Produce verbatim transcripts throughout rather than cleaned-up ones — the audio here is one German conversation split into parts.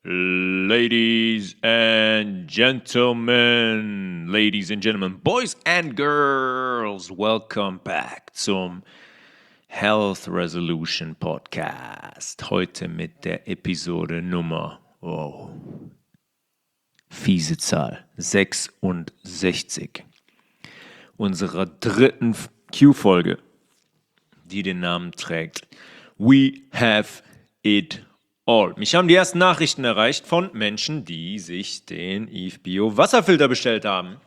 Ladies and gentlemen, ladies and gentlemen, boys and girls, welcome back zum Health Resolution Podcast. Heute mit der Episode Nummer, oh, fiese Zahl, sechsundsechzig. Unserer dritten Q-Folge, die den Namen trägt We Have It All. Mich haben die ersten Nachrichten erreicht von Menschen, die sich den Eve Bio Wasserfilter bestellt haben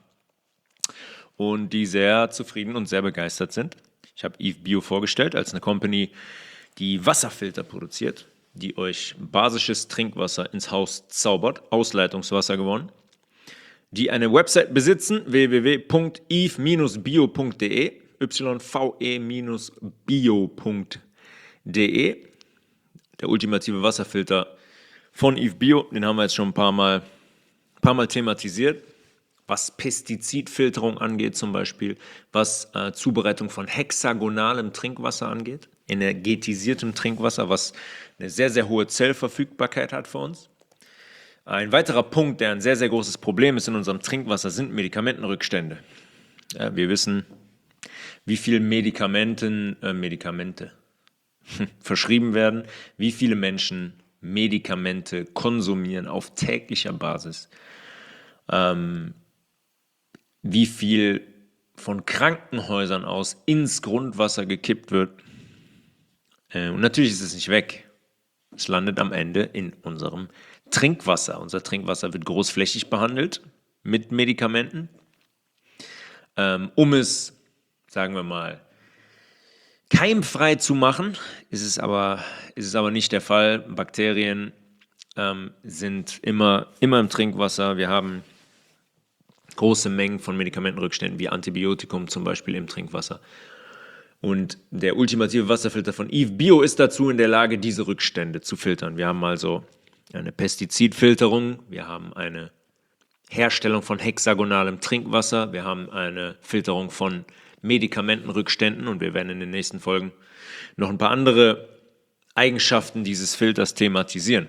und die sehr zufrieden und sehr begeistert sind. Ich habe Eve Bio vorgestellt als eine Company, die Wasserfilter produziert, die euch basisches Trinkwasser ins Haus zaubert, Ausleitungswasser gewonnen, die eine Website besitzen, w w w punkt eve bio punkt d e, y v e bio punkt d e. Der ultimative Wasserfilter von Eve Bio, den haben wir jetzt schon ein paar Mal, ein paar Mal thematisiert, was Pestizidfilterung angeht zum Beispiel, was äh, Zubereitung von hexagonalem Trinkwasser angeht, energetisiertem Trinkwasser, was eine sehr, sehr hohe Zellverfügbarkeit hat für uns. Ein weiterer Punkt, der ein sehr, sehr großes Problem ist in unserem Trinkwasser, sind Medikamentenrückstände. Ja, wir wissen, wie viele Medikamenten, äh, Medikamente verschrieben werden, wie viele Menschen Medikamente konsumieren auf täglicher Basis, ähm, wie viel von Krankenhäusern aus ins Grundwasser gekippt wird. Äh, und natürlich ist es nicht weg. Es landet am Ende in unserem Trinkwasser. Unser Trinkwasser wird großflächig behandelt mit Medikamenten, ähm, um es, sagen wir mal, keimfrei zu machen, ist es aber, ist es aber nicht der Fall. Bakterien ähm, sind immer, immer im Trinkwasser. Wir haben große Mengen von Medikamentenrückständen wie Antibiotikum zum Beispiel im Trinkwasser. Und der ultimative Wasserfilter von Eve Bio ist dazu in der Lage, diese Rückstände zu filtern. Wir haben also eine Pestizidfilterung, wir haben eine Herstellung von hexagonalem Trinkwasser, wir haben eine Filterung von Medikamentenrückständen und wir werden in den nächsten Folgen noch ein paar andere Eigenschaften dieses Filters thematisieren.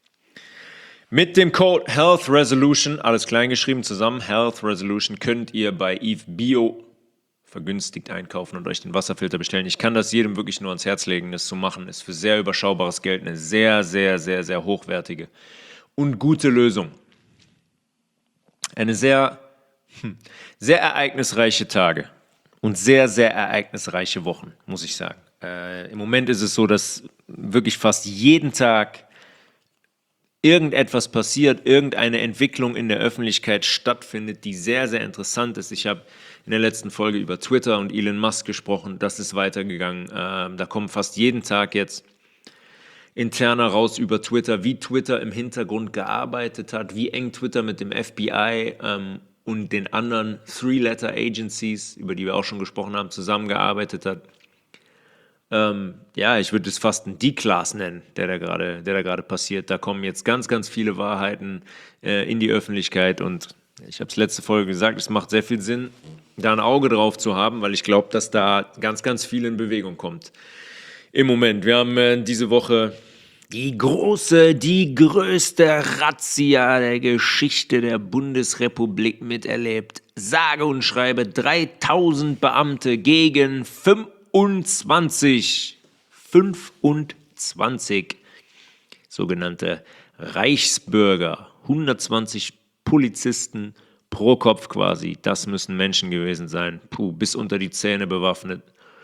Mit dem Code Health Resolution, alles kleingeschrieben zusammen, Health Resolution, könnt ihr bei Eve Bio vergünstigt einkaufen und euch den Wasserfilter bestellen. Ich kann das jedem wirklich nur ans Herz legen, das zu machen. Ist für sehr überschaubares Geld eine sehr, sehr, sehr, sehr hochwertige und gute Lösung. Eine sehr, sehr ereignisreiche Tage. Und sehr, sehr ereignisreiche Wochen, muss ich sagen. Äh, im Moment ist es so, dass wirklich fast jeden Tag irgendetwas passiert, irgendeine Entwicklung in der Öffentlichkeit stattfindet, die sehr, sehr interessant ist. Ich habe in der letzten Folge über Twitter und Elon Musk gesprochen. Das ist weitergegangen. Äh, da kommen fast jeden Tag jetzt interner raus über Twitter, wie Twitter im Hintergrund gearbeitet hat, wie eng Twitter mit dem F B I ähm, und den anderen Three-Letter-Agencies, über die wir auch schon gesprochen haben, zusammengearbeitet hat. Ähm, ja, ich würde es fast ein D-Class nennen, der da gerade, der da gerade passiert. Da kommen jetzt ganz, ganz viele Wahrheiten äh, in die Öffentlichkeit und ich habe es letzte Folge gesagt, es macht sehr viel Sinn, da ein Auge drauf zu haben, weil ich glaube, dass da ganz, ganz viel in Bewegung kommt. Im Moment, wir haben äh, diese Woche die große, die größte Razzia der Geschichte der Bundesrepublik miterlebt. Sage und schreibe dreitausend Beamte gegen fünfundzwanzig, fünfundzwanzig sogenannte Reichsbürger. hundertzwanzig Polizisten pro Kopf quasi. Das müssen Menschen gewesen sein. Puh, bis unter die Zähne bewaffnet.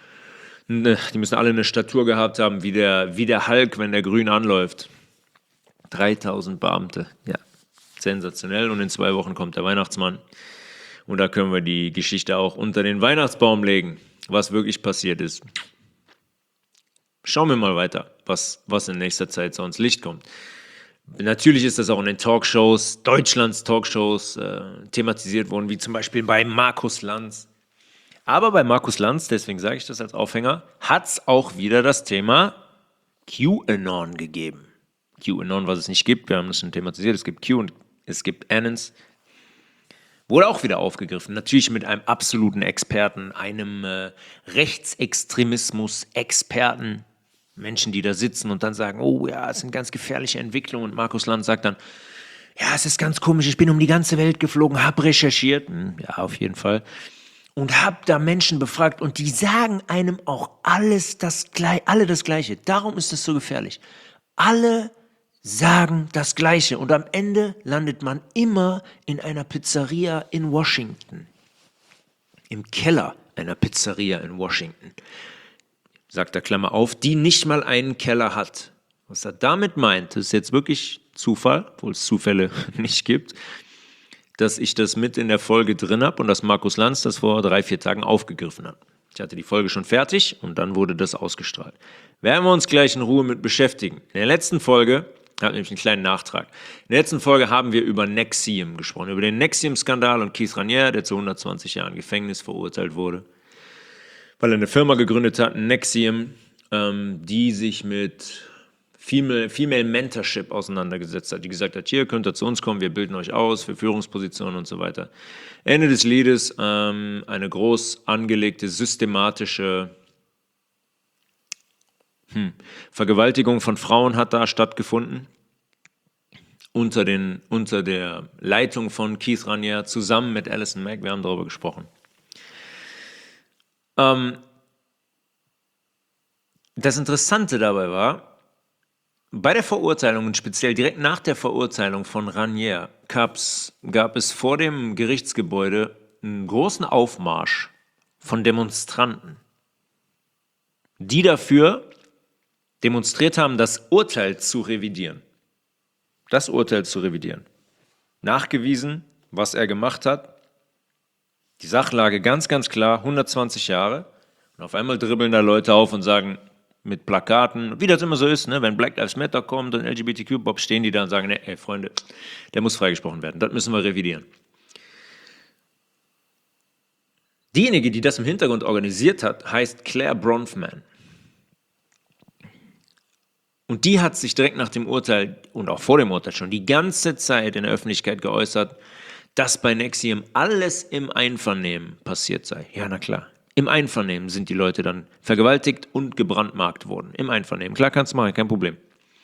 Die müssen alle eine Statur gehabt haben, wie der, wie der Hulk, wenn der grün anläuft. dreitausend Beamte, ja, sensationell. Und in zwei Wochen kommt der Weihnachtsmann. Und da können wir die Geschichte auch unter den Weihnachtsbaum legen, was wirklich passiert ist. Schauen wir mal weiter, was, was in nächster Zeit so ans Licht kommt. Natürlich ist das auch in den Talkshows, Deutschlands Talkshows, äh, thematisiert worden, wie zum Beispiel bei Markus Lanz. Aber bei Markus Lanz, deswegen sage ich das als Aufhänger, hat es auch wieder das Thema QAnon gegeben. QAnon, was es nicht gibt, wir haben das schon thematisiert, es gibt Q und es gibt Anons. Wurde auch wieder aufgegriffen, natürlich mit einem absoluten Experten, einem äh, Rechtsextremismus-Experten, Menschen, die da sitzen und dann sagen, oh ja, es sind ganz gefährliche Entwicklungen. Und Markus Lanz sagt dann, ja, es ist ganz komisch, ich bin um die ganze Welt geflogen, habe recherchiert, hm, ja, auf jeden Fall, und habe da Menschen befragt und die sagen einem auch alles das, alle das Gleiche. Darum ist es so gefährlich. Alle sagen das Gleiche und am Ende landet man immer in einer Pizzeria in Washington. Im Keller einer Pizzeria in Washington. Sagt er, Klammer auf, die nicht mal einen Keller hat. Was er damit meint, ist jetzt wirklich Zufall, obwohl es Zufälle nicht gibt, dass ich das mit in der Folge drin habe und dass Markus Lanz das vor drei, vier Tagen aufgegriffen hat. Ich hatte die Folge schon fertig und dann wurde das ausgestrahlt. Werden wir uns gleich in Ruhe mit beschäftigen. In der letzten Folge, ich habe nämlich einen kleinen Nachtrag, in der letzten Folge haben wir über N X I V M gesprochen, über den N X I V M-Skandal und Keith Raniere, der zu hundertzwanzig Jahren Gefängnis verurteilt wurde, weil er eine Firma gegründet hat, N X I V M, ähm, die sich mit Female, Female Mentorship auseinandergesetzt hat, die gesagt hat, hier könnt ihr zu uns kommen, wir bilden euch aus für Führungspositionen und so weiter. Ende des Liedes ähm, eine groß angelegte, systematische hm, Vergewaltigung von Frauen hat da stattgefunden, unter, den, unter der Leitung von Keith Raniere zusammen mit Alison Mack, wir haben darüber gesprochen. Ähm, das Interessante dabei war, bei der Verurteilung und speziell direkt nach der Verurteilung von Raniere gab's, gab es vor dem Gerichtsgebäude einen großen Aufmarsch von Demonstranten, die dafür demonstriert haben, das Urteil zu revidieren. Das Urteil zu revidieren. Nachgewiesen, was er gemacht hat. Die Sachlage ganz, ganz klar, hundertzwanzig Jahre. Und auf einmal dribbeln da Leute auf und sagen, mit Plakaten, wie das immer so ist, ne? Wenn Black Lives Matter kommt und L G B T Q-Bob, stehen die da und sagen, ne, ey Freunde, der muss freigesprochen werden, das müssen wir revidieren. Diejenige, die das im Hintergrund organisiert hat, heißt Claire Bronfman. Und die hat sich direkt nach dem Urteil und auch vor dem Urteil schon die ganze Zeit in der Öffentlichkeit geäußert, dass bei N X I V M alles im Einvernehmen passiert sei. Ja, na klar. Im Einvernehmen sind die Leute dann vergewaltigt und gebrandmarkt worden. Im Einvernehmen. Klar, kannst du machen, kein Problem.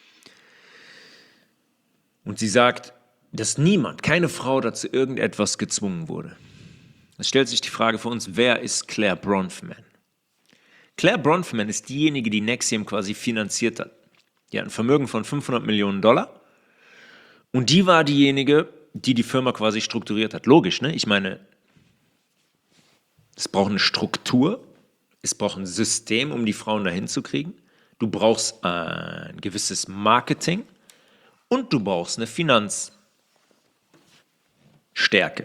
Und sie sagt, dass niemand, keine Frau dazu irgendetwas gezwungen wurde. Es stellt sich die Frage für uns, wer ist Claire Bronfman? Claire Bronfman ist diejenige, die N X I V M quasi finanziert hat. Die hat ein Vermögen von fünfhundert Millionen Dollar. Und die war diejenige, die die Firma quasi strukturiert hat. Logisch, ne? Ich meine, es braucht eine Struktur, es braucht ein System, um die Frauen dahin zu kriegen. Du brauchst ein gewisses Marketing und du brauchst eine Finanzstärke.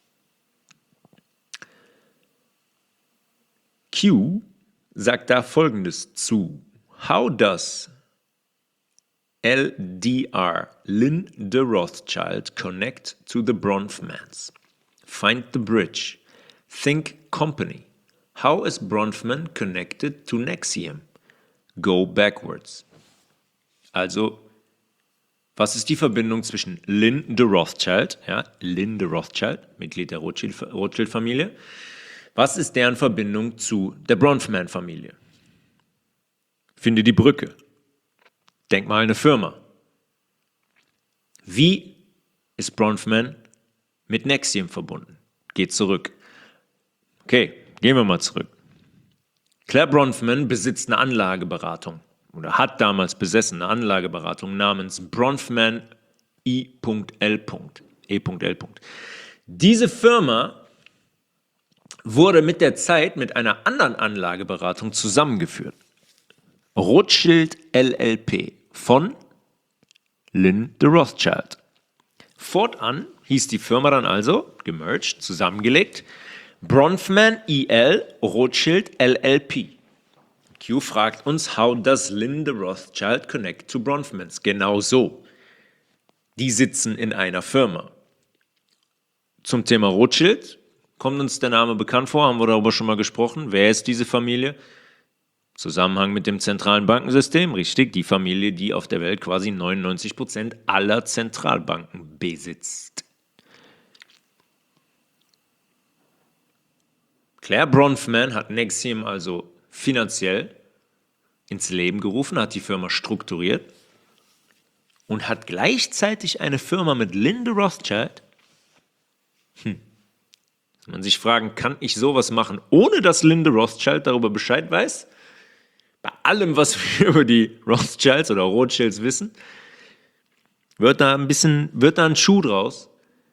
Q sagt da Folgendes zu. How does L D R, Lynn de Rothschild, connect to the Bronfmans? Find the bridge. Think company. How is Bronfman connected to N X I V M? Go backwards. Also, was ist die Verbindung zwischen Lynn de Rothschild, ja, Lynn de Rothschild, Mitglied der Rothschild-Familie, was ist deren Verbindung zu der Bronfman-Familie? Finde die Brücke. Denk mal an eine Firma. Wie ist Bronfman mit N X I V M verbunden? Geht zurück. Okay, gehen wir mal zurück. Claire Bronfman besitzt eine Anlageberatung oder hat damals besessen eine Anlageberatung namens Bronfman I L E L. Diese Firma wurde mit der Zeit mit einer anderen Anlageberatung zusammengeführt. Rothschild L L P von Lynn de Rothschild. Fortan hieß die Firma dann also, gemerged, zusammengelegt, Bronfman I L Rothschild L L P. Q fragt uns, how does Lynn de Rothschild connect to Bronfmans? Genau so. Die sitzen in einer Firma. Zum Thema Rothschild kommt uns der Name bekannt vor, haben wir darüber schon mal gesprochen. Wer ist diese Familie? Zusammenhang mit dem zentralen Bankensystem, richtig, die Familie, die auf der Welt quasi neunundneunzig Prozent aller Zentralbanken besitzt. Claire Bronfman hat N X I V M also finanziell ins Leben gerufen, hat die Firma strukturiert und hat gleichzeitig eine Firma mit Linda Rothschild. Hm. Dass man sich fragen, kann ich sowas machen, ohne dass Linda Rothschild darüber Bescheid weiß? Bei allem, was wir über die Rothschilds oder Rothschilds wissen, wird da ein bisschen, wird da ein Schuh draus.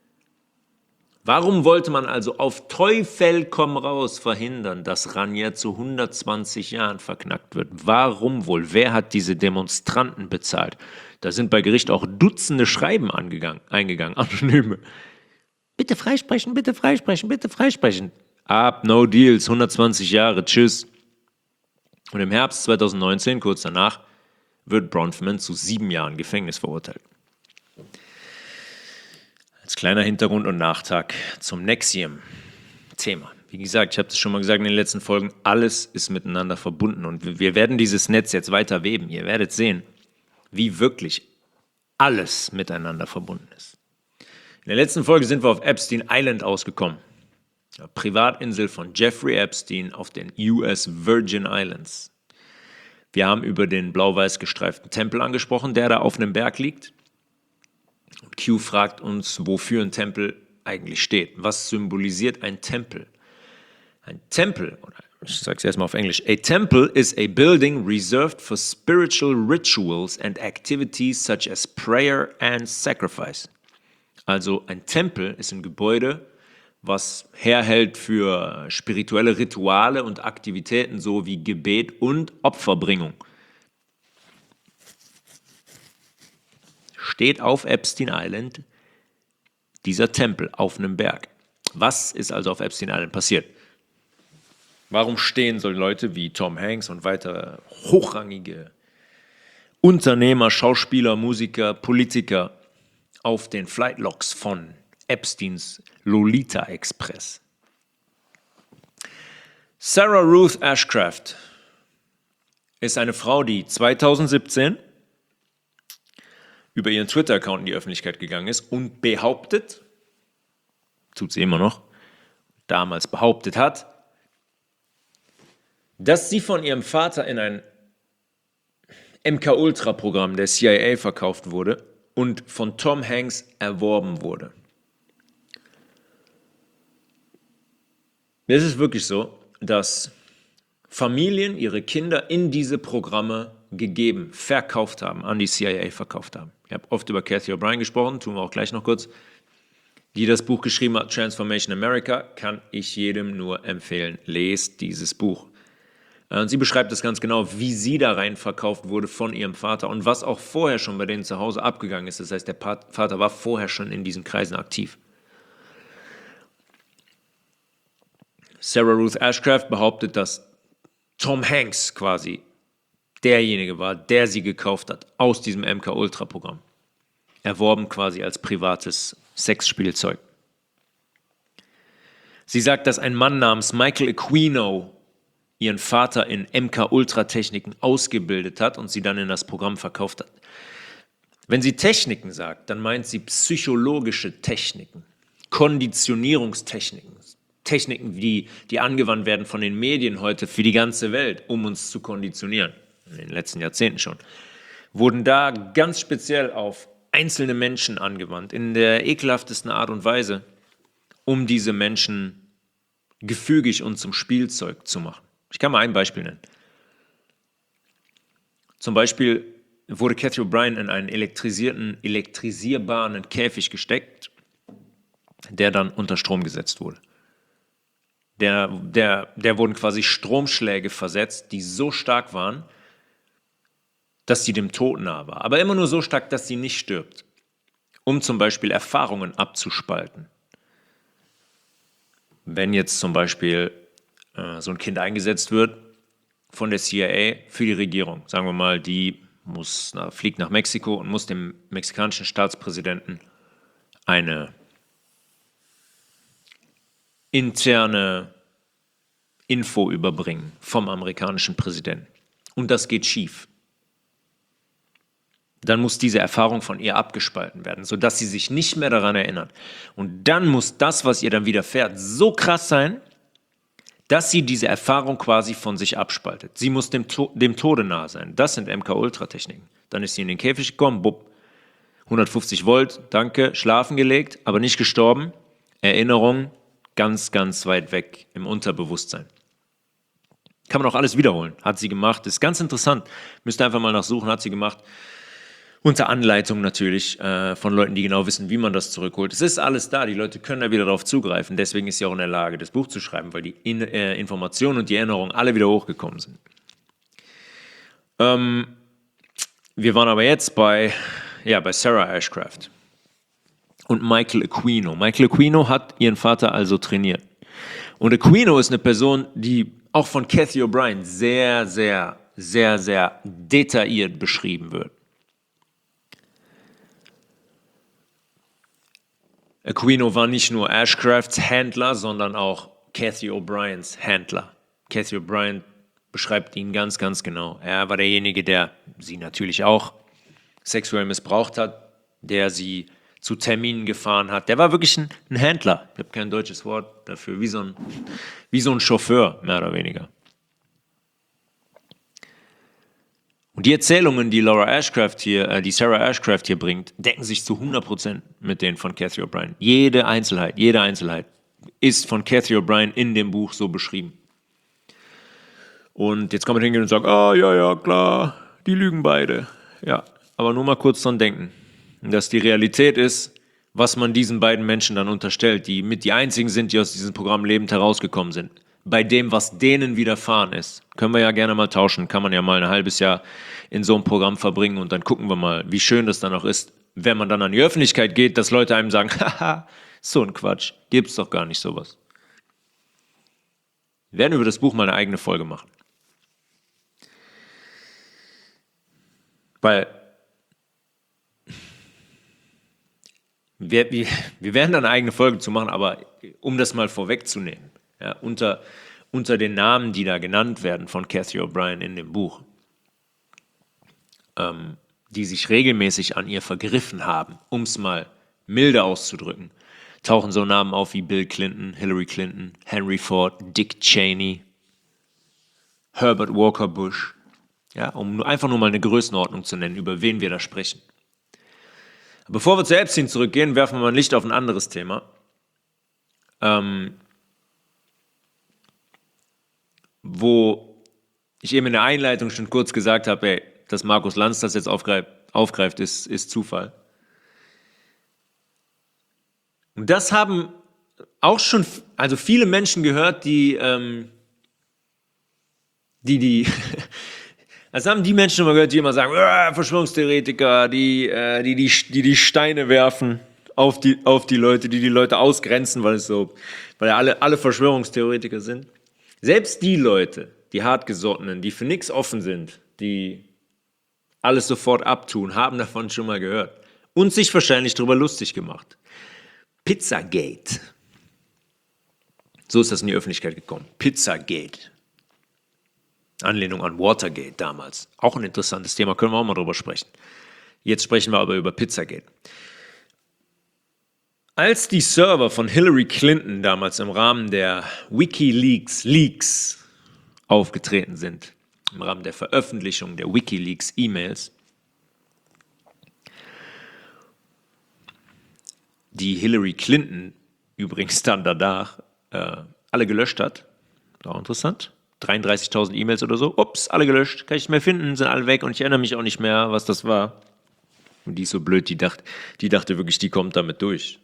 Warum wollte man also auf Teufel komm raus verhindern, dass Ranier zu hundertzwanzig Jahren verknackt wird? Warum wohl? Wer hat diese Demonstranten bezahlt? Da sind bei Gericht auch Dutzende Schreiben angegangen, eingegangen, anonyme. Bitte freisprechen, bitte freisprechen, bitte freisprechen. Ab, no deals, hundertzwanzig Jahre, tschüss. Und im Herbst zweitausendneunzehn, kurz danach, wird Bronfman zu sieben Jahren Gefängnis verurteilt. Als kleiner Hintergrund und Nachtrag zum Nexium-Thema. Wie gesagt, ich habe das schon mal gesagt in den letzten Folgen, alles ist miteinander verbunden und wir werden dieses Netz jetzt weiter weben. Ihr werdet sehen, wie wirklich alles miteinander verbunden ist. In der letzten Folge sind wir auf Epstein Island ausgekommen. Eine Privatinsel von Jeffrey Epstein auf den U S Virgin Islands. Wir haben über den blau-weiß gestreiften Tempel angesprochen, der da auf einem Berg liegt. Und Q fragt uns, wofür ein Tempel eigentlich steht. Was symbolisiert ein Tempel? Ein Tempel, oder ich sage es erstmal auf Englisch, a temple is a building reserved for spiritual rituals and activities such as prayer and sacrifice. Also ein Tempel ist ein Gebäude, was herhält für spirituelle Rituale und Aktivitäten sowie Gebet und Opferbringung. Steht auf Epstein Island dieser Tempel auf einem Berg. Was ist also auf Epstein Island passiert? Warum stehen so Leute wie Tom Hanks und weitere hochrangige Unternehmer, Schauspieler, Musiker, Politiker auf den Flightlogs von Epsteins Lolita Express? Sarah Ruth Ashcraft ist eine Frau, die zweitausendsiebzehn über ihren Twitter-Account in die Öffentlichkeit gegangen ist und behauptet, tut sie immer noch, damals behauptet hat, dass sie von ihrem Vater in ein M K-Ultra-Programm der C I A verkauft wurde und von Tom Hanks erworben wurde. Es ist wirklich so, dass Familien ihre Kinder in diese Programme gegeben, verkauft haben, an die C I A verkauft haben. Ich habe oft über Cathy O'Brien gesprochen, tun wir auch gleich noch kurz. Die das Buch geschrieben hat, Transformation America, kann ich jedem nur empfehlen. Lest dieses Buch. Und sie beschreibt das ganz genau, wie sie da rein verkauft wurde von ihrem Vater und was auch vorher schon bei denen zu Hause abgegangen ist. Das heißt, der Vater war vorher schon in diesen Kreisen aktiv. Sarah Ruth Ashcraft behauptet, dass Tom Hanks quasi derjenige war, der sie gekauft hat aus diesem M K-Ultra-Programm. Erworben quasi als privates Sexspielzeug. Sie sagt, dass ein Mann namens Michael Aquino ihren Vater in M K-Ultra-Techniken ausgebildet hat und sie dann in das Programm verkauft hat. Wenn sie Techniken sagt, dann meint sie psychologische Techniken, Konditionierungstechniken, Techniken, die, die angewandt werden von den Medien heute für die ganze Welt, um uns zu konditionieren. In den letzten Jahrzehnten schon, wurden da ganz speziell auf einzelne Menschen angewandt, in der ekelhaftesten Art und Weise, um diese Menschen gefügig und zum Spielzeug zu machen. Ich kann mal ein Beispiel nennen. Zum Beispiel wurde Cathy O'Brien in einen elektrisierten, elektrisierbaren Käfig gesteckt, der dann unter Strom gesetzt wurde. Der, der, der wurden quasi Stromschläge versetzt, die so stark waren, dass sie dem Tod nahe war. Aber immer nur so stark, dass sie nicht stirbt, um zum Beispiel Erfahrungen abzuspalten. Wenn jetzt zum Beispiel äh, so ein Kind eingesetzt wird von der C I A für die Regierung, sagen wir mal, die muss, na, fliegt nach Mexiko und muss dem mexikanischen Staatspräsidenten eine interne Info überbringen vom amerikanischen Präsidenten. Und das geht schief. Dann muss diese Erfahrung von ihr abgespalten werden, sodass sie sich nicht mehr daran erinnert. Und dann muss das, was ihr dann widerfährt, so krass sein, dass sie diese Erfahrung quasi von sich abspaltet. Sie muss dem, to- dem Tode nahe sein. Das sind M K-Ultra-Techniken. Dann ist sie in den Käfig gekommen, bupp, hundertfünfzig Volt, danke, schlafen gelegt, aber nicht gestorben. Erinnerung ganz, ganz weit weg im Unterbewusstsein. Kann man auch alles wiederholen. Hat sie gemacht. Ist ganz interessant. Müsst ihr einfach mal nachsuchen. Hat sie gemacht. Unter Anleitung natürlich äh, von Leuten, die genau wissen, wie man das zurückholt. Es ist alles da. Die Leute können da wieder darauf zugreifen. Deswegen ist sie auch in der Lage, das Buch zu schreiben, weil die in, äh, Informationen und die Erinnerungen alle wieder hochgekommen sind. Ähm, wir waren aber jetzt bei, ja, bei Sarah Ashcraft und Michael Aquino. Michael Aquino hat ihren Vater also trainiert. Und Aquino ist eine Person, die auch von Cathy O'Brien sehr, sehr, sehr, sehr detailliert beschrieben wird. Aquino war nicht nur Ashcrafts Händler, sondern auch Cathy O'Briens Händler. Cathy O'Brien beschreibt ihn ganz, ganz genau. Er war derjenige, der sie natürlich auch sexuell missbraucht hat, der sie zu Terminen gefahren hat. Der war wirklich ein, ein Händler. Ich habe kein deutsches Wort dafür. Wie so ein, wie so ein Chauffeur, mehr oder weniger. Und die Erzählungen, die Laura Ashcraft hier, äh, die Sarah Ashcraft hier bringt, decken sich zu hundert Prozent mit denen von Cathy O'Brien. Jede Einzelheit, jede Einzelheit ist von Cathy O'Brien in dem Buch so beschrieben. Und jetzt kann man hingehen und sagen, ah, ja, ja, klar, die lügen beide. Ja, aber nur mal kurz dran denken, dass die Realität ist, was man diesen beiden Menschen dann unterstellt, die mit die einzigen sind, die aus diesem Programm lebend herausgekommen sind. Bei dem, was denen widerfahren ist. Können wir ja gerne mal tauschen, kann man ja mal ein halbes Jahr in so einem Programm verbringen und dann gucken wir mal, wie schön das dann auch ist, wenn man dann an die Öffentlichkeit geht, dass Leute einem sagen, haha, so ein Quatsch, gibt's doch gar nicht sowas. Wir werden über das Buch mal eine eigene Folge machen. Weil wir, wir, wir werden da eine eigene Folge zu machen, aber um das mal vorwegzunehmen, ja, unter, unter den Namen, die da genannt werden von Cathy O'Brien in dem Buch, ähm, die sich regelmäßig an ihr vergriffen haben, um es mal milde auszudrücken, tauchen so Namen auf wie Bill Clinton, Hillary Clinton, Henry Ford, Dick Cheney, Herbert Walker Bush, ja, um nur, einfach nur mal eine Größenordnung zu nennen, über wen wir da sprechen. Bevor wir zu Epstein zurückgehen, werfen wir mal ein Licht auf ein anderes Thema. Ähm, wo ich eben in der Einleitung schon kurz gesagt habe, ey, dass Markus Lanz das jetzt aufgreift, aufgreift ist, ist Zufall. Und das haben auch schon also viele Menschen gehört, die ähm, die, die das haben die Menschen immer gehört, die immer sagen, Verschwörungstheoretiker, die, äh, die, die, die die Steine werfen auf die, auf die Leute, die die Leute ausgrenzen, weil es so, weil ja alle, alle Verschwörungstheoretiker sind. Selbst die Leute, die Hartgesottenen, die für nichts offen sind, die alles sofort abtun, haben davon schon mal gehört und sich wahrscheinlich darüber lustig gemacht. Pizzagate. So ist das in die Öffentlichkeit gekommen. Pizzagate. Anlehnung an Watergate damals. Auch ein interessantes Thema, können wir auch mal drüber sprechen. Jetzt sprechen wir aber über Pizzagate. Als die Server von Hillary Clinton damals im Rahmen der WikiLeaks Leaks aufgetreten sind, im Rahmen der Veröffentlichung der WikiLeaks E-Mails, die Hillary Clinton übrigens dann danach äh, alle gelöscht hat, auch interessant, dreiunddreißigtausend E-Mails oder so, ups, alle gelöscht, kann ich nicht mehr finden, sind alle weg und ich erinnere mich auch nicht mehr, was das war. Und die ist so blöd, die dachte, die dachte wirklich, die kommt damit durch.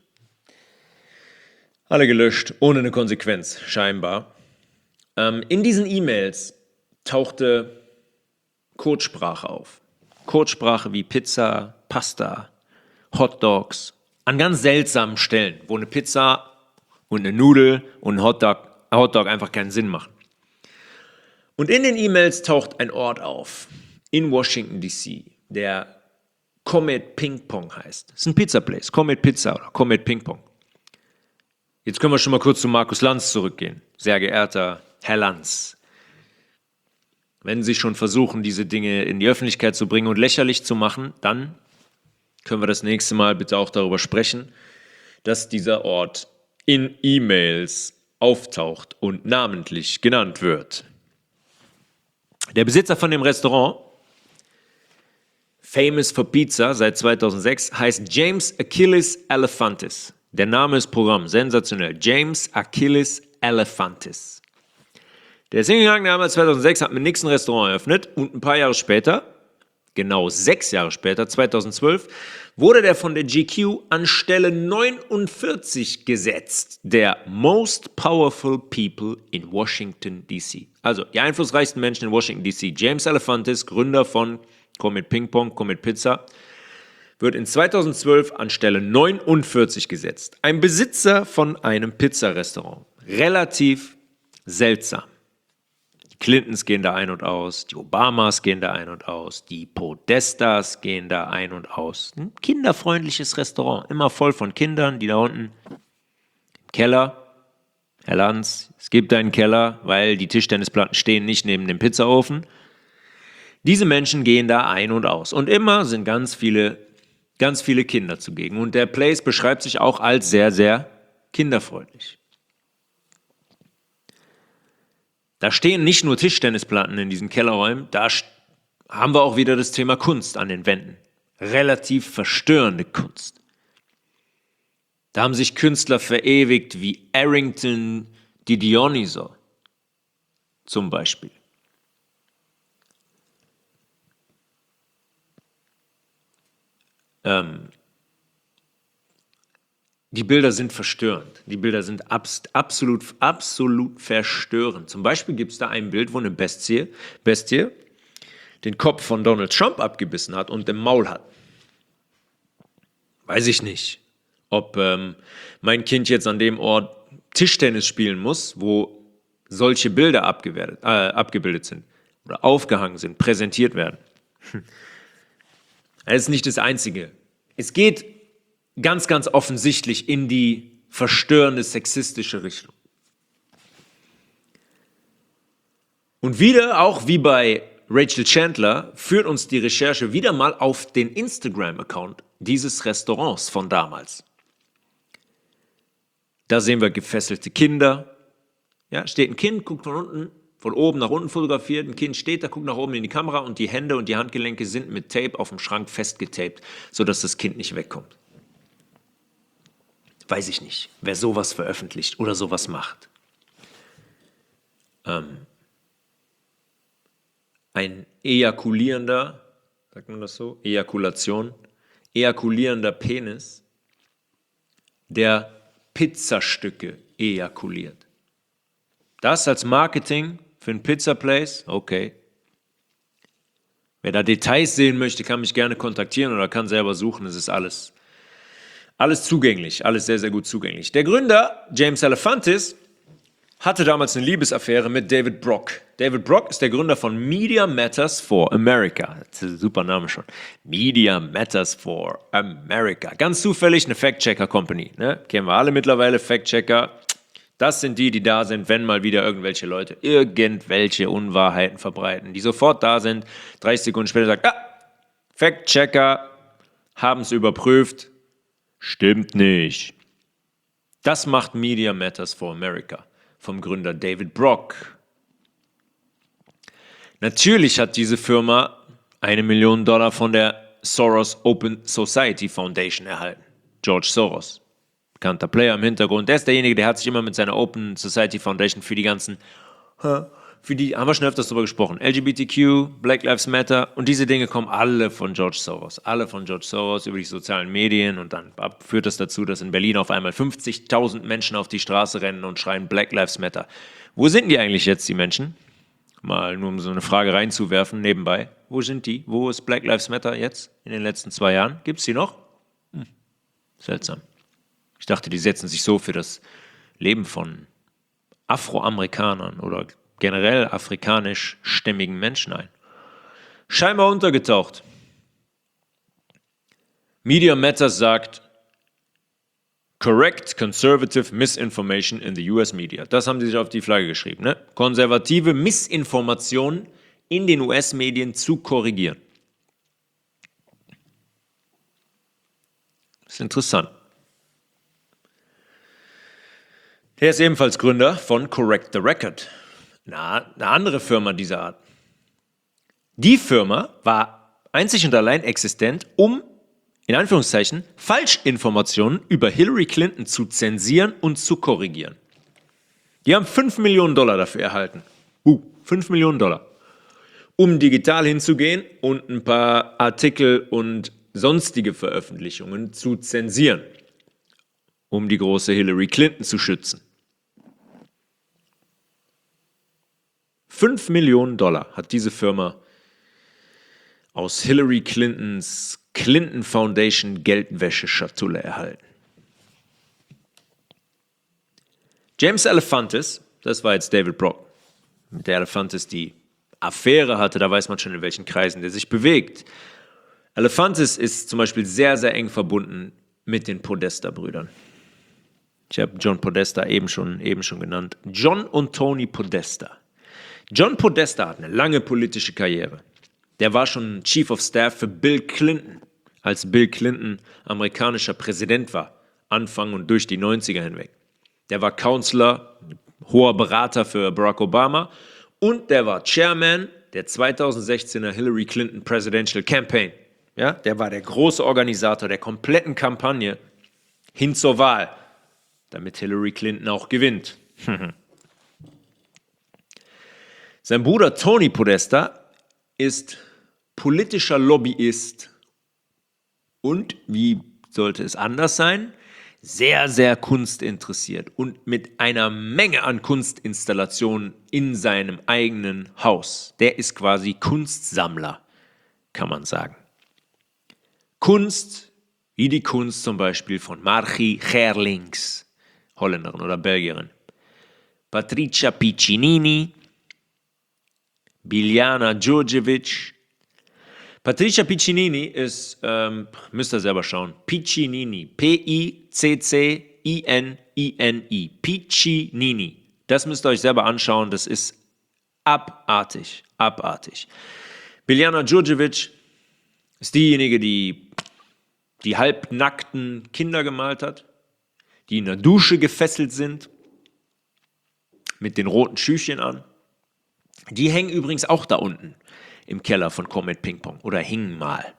Alle gelöscht, ohne eine Konsequenz, scheinbar. Ähm, in diesen E-Mails tauchte Codesprache auf. Codesprache wie Pizza, Pasta, Hot Dogs, an ganz seltsamen Stellen, wo eine Pizza und eine Nudel und ein Hotdog, Hotdog einfach keinen Sinn machen. Und in den E-Mails taucht ein Ort auf, in Washington D C, der Comet Ping Pong heißt. Das ist ein Pizza-Place, Comet Pizza oder Comet Ping Pong. Jetzt können wir schon mal kurz zu Markus Lanz zurückgehen. Sehr geehrter Herr Lanz, wenn Sie schon versuchen, diese Dinge in die Öffentlichkeit zu bringen und lächerlich zu machen, dann können wir das nächste Mal bitte auch darüber sprechen, dass dieser Ort in E-Mails auftaucht und namentlich genannt wird. Der Besitzer von dem Restaurant, famous for Pizza seit zweitausendsechs, heißt James Achilles Alefantis. Der Name ist Programm, sensationell. James Achilles Alefantis. Der ist hingegangen damals zweitausendsechs, hat mit nix ein Restaurant eröffnet und ein paar Jahre später, genau sechs Jahre später, zweitausendzwölf, wurde der von der G Q an Stelle neunundvierzig gesetzt, der Most Powerful People in Washington, D C. Also die einflussreichsten Menschen in Washington, D C. James Alefantis, Gründer von Komm mit Ping Pong, Komm mit Pizza, wird in zweitausendzwölf an Stelle neunundvierzig gesetzt. Ein Besitzer von einem Pizzarestaurant. Relativ seltsam. Die Clintons gehen da ein und aus, die Obamas gehen da ein und aus, die Podestas gehen da ein und aus. Ein kinderfreundliches Restaurant, immer voll von Kindern, die da unten im Keller. Herr Lanz, es gibt einen Keller, weil die Tischtennisplatten stehen nicht neben dem Pizzaofen. Diese Menschen gehen da ein und aus. Und immer sind ganz viele, ganz viele Kinder zugegen. Und der Place beschreibt sich auch als sehr, sehr kinderfreundlich. Da stehen nicht nur Tischtennisplatten in diesen Kellerräumen, da haben wir auch wieder das Thema Kunst an den Wänden. Relativ verstörende Kunst. Da haben sich Künstler verewigt wie Arrington Di Dioniso zum Beispiel. Ähm, die Bilder sind verstörend. Die Bilder sind abs- absolut, absolut verstörend. Zum Beispiel gibt es da ein Bild, wo eine Bestie, Bestie den Kopf von Donald Trump abgebissen hat und im Maul hat. Weiß ich nicht, ob ähm, mein Kind jetzt an dem Ort Tischtennis spielen muss, wo solche Bilder abgebildet, äh, abgebildet sind oder aufgehangen sind, präsentiert werden. Das ist nicht das Einzige. Es geht ganz, ganz offensichtlich in die verstörende, sexistische Richtung. Und wieder, auch wie bei Rachel Chandler, führt uns die Recherche wieder mal auf den Instagram-Account dieses Restaurants von damals. Da sehen wir gefesselte Kinder. Ja, steht ein Kind, guckt von unten, von oben nach unten fotografiert. Ein Kind steht da, guckt nach oben in die Kamera und die Hände und die Handgelenke sind mit Tape auf dem Schrank festgetaped, sodass das Kind nicht wegkommt. Weiß ich nicht, wer sowas veröffentlicht oder sowas macht. Ähm, ein ejakulierender, sagt man das so? Ejakulation, ejakulierender Penis, der Pizzastücke ejakuliert. Das als Marketing für ein Pizza Place? Okay. Wer da Details sehen möchte, kann mich gerne kontaktieren oder kann selber suchen. Es ist alles, alles zugänglich, alles sehr, sehr gut zugänglich. Der Gründer, James Alefantis, hatte damals eine Liebesaffäre mit David Brock. David Brock ist der Gründer von Media Matters for America. Das ist ein super Name schon. Media Matters for America. Ganz zufällig eine Fact-Checker-Company. Ne? Kennen wir alle mittlerweile, Fact-Checker. Das sind die, die da sind, wenn mal wieder irgendwelche Leute irgendwelche Unwahrheiten verbreiten, die sofort da sind, dreißig Sekunden später sagt, ah, Fact-Checker haben es überprüft, stimmt nicht. Das macht Media Matters for America vom Gründer David Brock. Natürlich hat diese Firma eine Million Dollar von der Soros Open Society Foundation erhalten. George Soros. Bekannter Player im Hintergrund. Der ist derjenige, der hat sich immer mit seiner Open Society Foundation für die ganzen, für die, haben wir schon öfters darüber gesprochen, L G B T Q, Black Lives Matter und diese Dinge kommen alle von George Soros. Alle von George Soros über die sozialen Medien und dann führt das dazu, dass in Berlin auf einmal fünfzigtausend Menschen auf die Straße rennen und schreien Black Lives Matter. Wo sind die eigentlich jetzt, die Menschen? Mal nur um so eine Frage reinzuwerfen nebenbei. Wo sind die? Wo ist Black Lives Matter jetzt in den letzten zwei Jahren? Gibt es die noch? Hm. Seltsam. Ich dachte, die setzen sich so für das Leben von Afroamerikanern oder generell afrikanischstämmigen Menschen ein. Scheinbar untergetaucht. Media Matters sagt, correct conservative misinformation in the U S media. Das haben sie sich auf die Flagge geschrieben. Ne? Konservative Missinformationen in den U S-Medien zu korrigieren. Das ist interessant. Er ist ebenfalls Gründer von Correct the Record, eine, eine andere Firma dieser Art. Die Firma war einzig und allein existent, um, in Anführungszeichen, Falschinformationen über Hillary Clinton zu zensieren und zu korrigieren. Die haben fünf Millionen Dollar dafür erhalten. Uh, fünf Millionen Dollar. Um digital hinzugehen und ein paar Artikel und sonstige Veröffentlichungen zu zensieren, um die große Hillary Clinton zu schützen. fünf Millionen Dollar hat diese Firma aus Hillary Clintons Clinton Foundation Geldwäscheschatulle erhalten. James Alefantis, das war jetzt David Brock, mit der Alefantis die Affäre hatte, da weiß man schon, in welchen Kreisen der sich bewegt. Alefantis ist zum Beispiel sehr, sehr eng verbunden mit den Podesta-Brüdern. Ich habe John Podesta eben schon, eben schon genannt. John und Tony Podesta. John Podesta hat eine lange politische Karriere. Der war schon Chief of Staff für Bill Clinton, als Bill Clinton amerikanischer Präsident war, Anfang und durch die neunziger hinweg. Der war Counselor, hoher Berater für Barack Obama und der war Chairman der zweitausendsechzehner Hillary Clinton Presidential Campaign. Ja, der war der große Organisator der kompletten Kampagne hin zur Wahl, damit Hillary Clinton auch gewinnt. Sein Bruder Tony Podesta ist politischer Lobbyist und, wie sollte es anders sein, sehr, sehr kunstinteressiert und mit einer Menge an Kunstinstallationen in seinem eigenen Haus. Der ist quasi Kunstsammler, kann man sagen. Kunst, wie die Kunst zum Beispiel von Margie Gerlings, Holländerin oder Belgierin, Patricia Piccinini, Biljana Đurđević. Patricia Piccinini ist, ähm, müsst ihr selber schauen, Piccinini, P I C C I N I N I, Piccinini. Das müsst ihr euch selber anschauen, das ist abartig, abartig. Biljana Đurđević ist diejenige, die die halbnackten Kinder gemalt hat, die in der Dusche gefesselt sind, mit den roten Schüchchen an. Die hängen übrigens auch da unten im Keller von Comet Ping Pong oder hingen mal.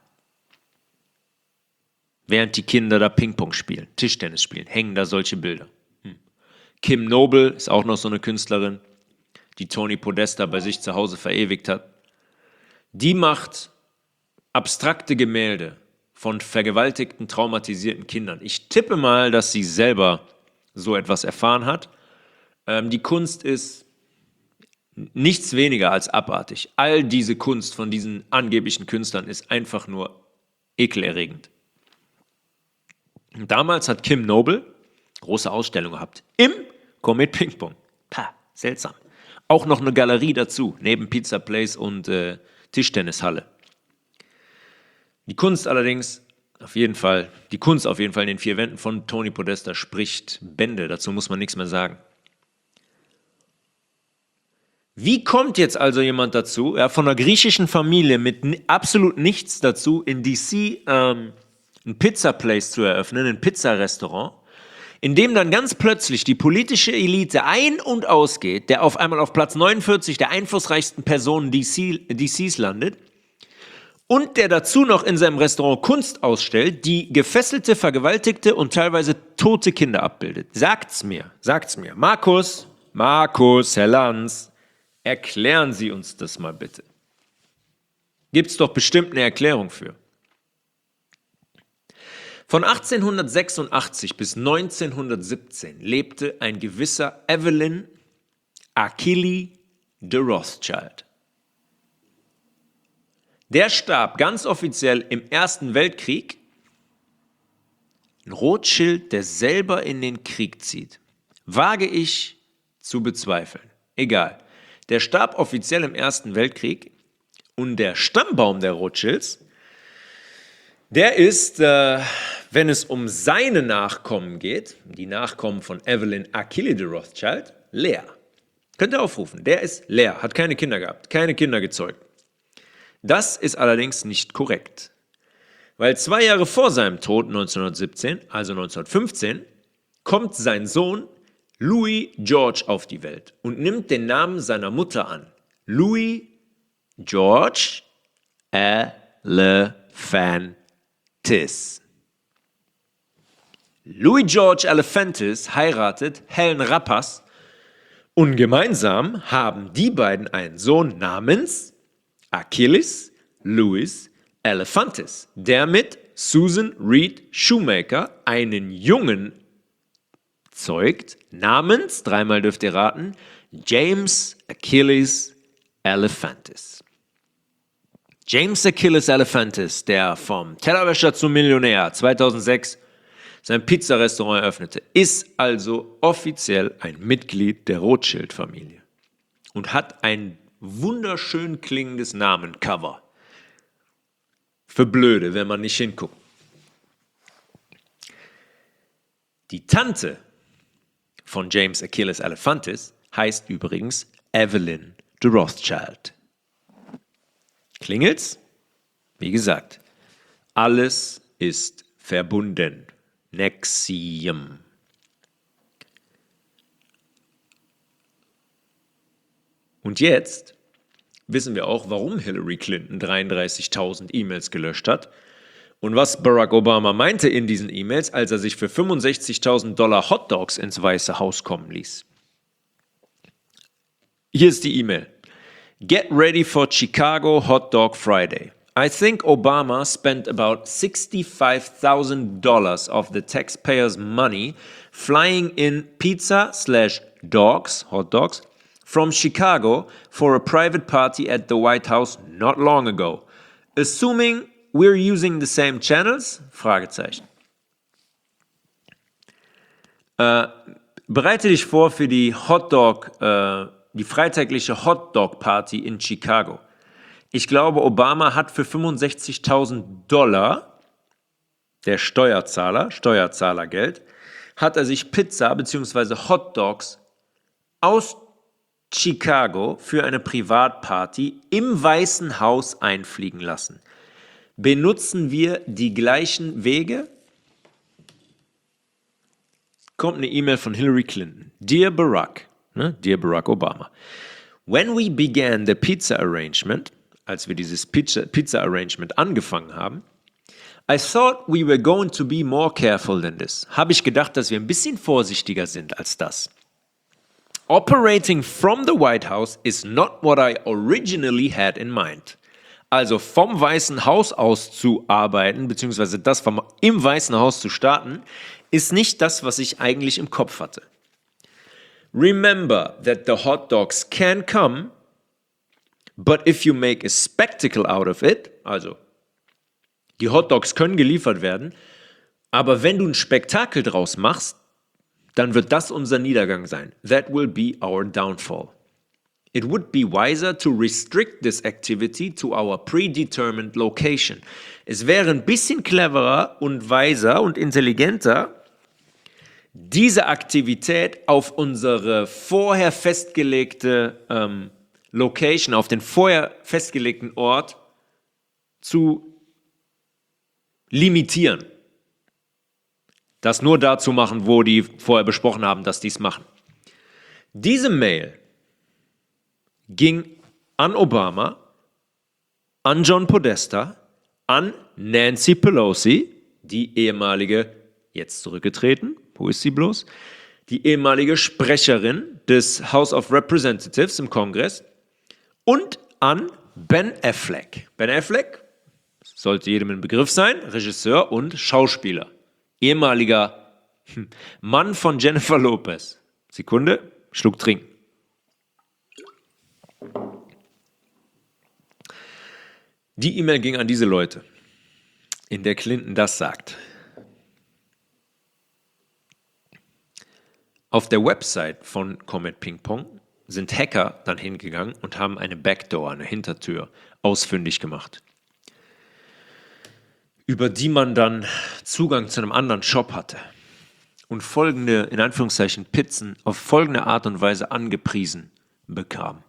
Während die Kinder da Ping-Pong spielen, Tischtennis spielen, hängen da solche Bilder. Hm. Kim Noble ist auch noch so eine Künstlerin, die Tony Podesta bei sich zu Hause verewigt hat. Die macht abstrakte Gemälde von vergewaltigten, traumatisierten Kindern. Ich tippe mal, dass sie selber so etwas erfahren hat. Ähm, die Kunst ist nichts weniger als abartig. All diese Kunst von diesen angeblichen Künstlern ist einfach nur ekelerregend. Und damals hat Kim Noble große Ausstellung gehabt im Comet Ping Pong. Pa, seltsam. Auch noch eine Galerie dazu, neben Pizza Place und äh, Tischtennishalle. Die Kunst allerdings, auf jeden Fall, die Kunst auf jeden Fall in den vier Wänden von Tony Podesta spricht Bände. Dazu muss man nichts mehr sagen. Wie kommt jetzt also jemand dazu, ja, von einer griechischen Familie mit n- absolut nichts dazu, in D C ähm, ein Pizza Place zu eröffnen, ein Pizzarestaurant, in dem dann ganz plötzlich die politische Elite ein- und ausgeht, der auf einmal auf Platz neunundvierzig der einflussreichsten Personen D C, D Cs landet und der dazu noch in seinem Restaurant Kunst ausstellt, die gefesselte, vergewaltigte und teilweise tote Kinder abbildet? Sagt's mir, sagt's mir. Markus, Markus, Herr Lanz, erklären Sie uns das mal bitte. Gibt's doch bestimmt eine Erklärung für. Von achtzehnhundertsechsundachtzig bis neunzehnhundertsiebzehn lebte ein gewisser Evelyn Achille de Rothschild. Der starb ganz offiziell im Ersten Weltkrieg. Ein Rothschild, der selber in den Krieg zieht. Wage ich zu bezweifeln. Egal. Der starb offiziell im Ersten Weltkrieg und der Stammbaum der Rothschilds, der ist, äh, wenn es um seine Nachkommen geht, die Nachkommen von Evelyn Achille de Rothschild, leer. Könnt ihr aufrufen, der ist leer, hat keine Kinder gehabt, keine Kinder gezeugt. Das ist allerdings nicht korrekt, weil zwei Jahre vor seinem Tod, neunzehnhundertsiebzehn, also neunzehnhundertfünfzehn, kommt sein Sohn Louis George auf die Welt und nimmt den Namen seiner Mutter an. Louis George Elephantis. Louis George Elephantis heiratet Helen Rappas und gemeinsam haben die beiden einen Sohn namens Achilles Louis Elephantis, der mit Susan Reed Shoemaker einen Jungen zeugt, namens, dreimal dürft ihr raten, James Achilles Elephantis. James Achilles Elephantis, der vom Tellerwäscher zum Millionär zweitausendsechs sein Pizzarestaurant eröffnete, ist also offiziell ein Mitglied der Rothschild-Familie und hat ein wunderschön klingendes Namencover. Für Blöde, wenn man nicht hinguckt. Die Tante von James Achilles Elephantis heißt übrigens Evelyn de Rothschild. Klingelt's? Wie gesagt, alles ist verbunden. Nexium. Und jetzt wissen wir auch, warum Hillary Clinton dreiunddreißigtausend E-Mails gelöscht hat und was Barack Obama meinte in diesen E-Mails, als er sich für fünfundsechzigtausend Dollar Hotdogs ins Weiße Haus kommen ließ. Hier ist die E-Mail. Get ready for Chicago Hot Dog Friday. I think Obama spent about sixty-five thousand dollars of the taxpayers' money flying in pizza slash dogs, hot dogs, from Chicago for a private party at the White House not long ago. Assuming we're using the same channels? Fragezeichen. Äh, bereite dich vor für die Hotdog, äh, die freitagliche Hotdog-Party in Chicago. Ich glaube, Obama hat für fünfundsechzigtausend Dollar, der Steuerzahler, Steuerzahlergeld, hat er sich Pizza bzw. Hotdogs aus Chicago für eine Privatparty im Weißen Haus einfliegen lassen. Benutzen wir die gleichen Wege? Kommt eine E-Mail von Hillary Clinton. Dear Barack, ne? Dear Barack Obama, when we began the pizza arrangement, als wir dieses Pizza, Pizza Arrangement angefangen haben, I thought we were going to be more careful than this. Habe ich gedacht, dass wir ein bisschen vorsichtiger sind als das. Operating from the White House is not what I originally had in mind. Also vom Weißen Haus aus zu arbeiten, beziehungsweise das vom, im Weißen Haus zu starten, ist nicht das, was ich eigentlich im Kopf hatte. Remember that the hot dogs can come, but if you make a spectacle out of it, also die Hot Dogs können geliefert werden, aber wenn du ein Spektakel draus machst, dann wird das unser Niedergang sein. That will be our downfall. It would be wiser to restrict this activity to our predetermined location. Es wäre ein bisschen cleverer und weiser und intelligenter, diese Aktivität auf unsere vorher festgelegte ähm, Location, auf den vorher festgelegten Ort zu limitieren. Das nur dazu machen, wo die vorher besprochen haben, dass die es machen. Diese Mail ging an Obama, an John Podesta, an Nancy Pelosi, die ehemalige, jetzt zurückgetreten, wo ist sie bloß? Die ehemalige Sprecherin des House of Representatives im Kongress und an Ben Affleck. Ben Affleck sollte jedem ein Begriff sein, Regisseur und Schauspieler. Ehemaliger Mann von Jennifer Lopez. Sekunde, Schluck trinken. Die E-Mail ging an diese Leute, in der Clinton das sagt. Auf der Website von Comet Ping Pong sind Hacker dann hingegangen und haben eine Backdoor, eine Hintertür, ausfindig gemacht, über die man dann Zugang zu einem anderen Shop hatte und folgende, in Anführungszeichen, Pizzen auf folgende Art und Weise angepriesen bekam.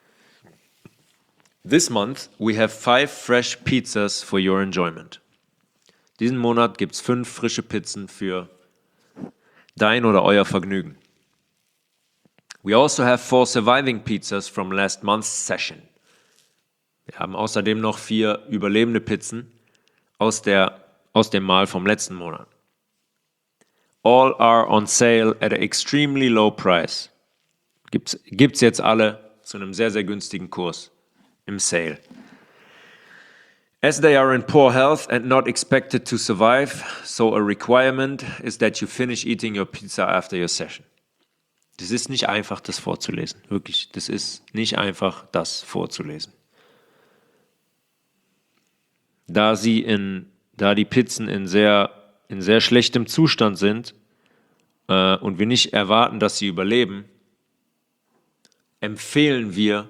This month we have five fresh pizzas for your enjoyment. Diesen Monat gibt es fünf frische Pizzen für dein oder euer Vergnügen. We also have four surviving pizzas from last month's session. Wir haben außerdem noch vier überlebende Pizzen aus, der, aus dem Mahl vom letzten Monat. All are on sale at an extremely low price. Gibt's, gibt's jetzt alle zu einem sehr, sehr günstigen Kurs im Sale. As they are in poor health and not expected to survive, so a requirement is that you finish eating your pizza after your session. Das ist nicht einfach, das vorzulesen. Wirklich, das ist nicht einfach, das vorzulesen. Da sie in, da die Pizzen in sehr, in sehr schlechtem Zustand sind äh, und wir nicht erwarten, dass sie überleben, empfehlen wir,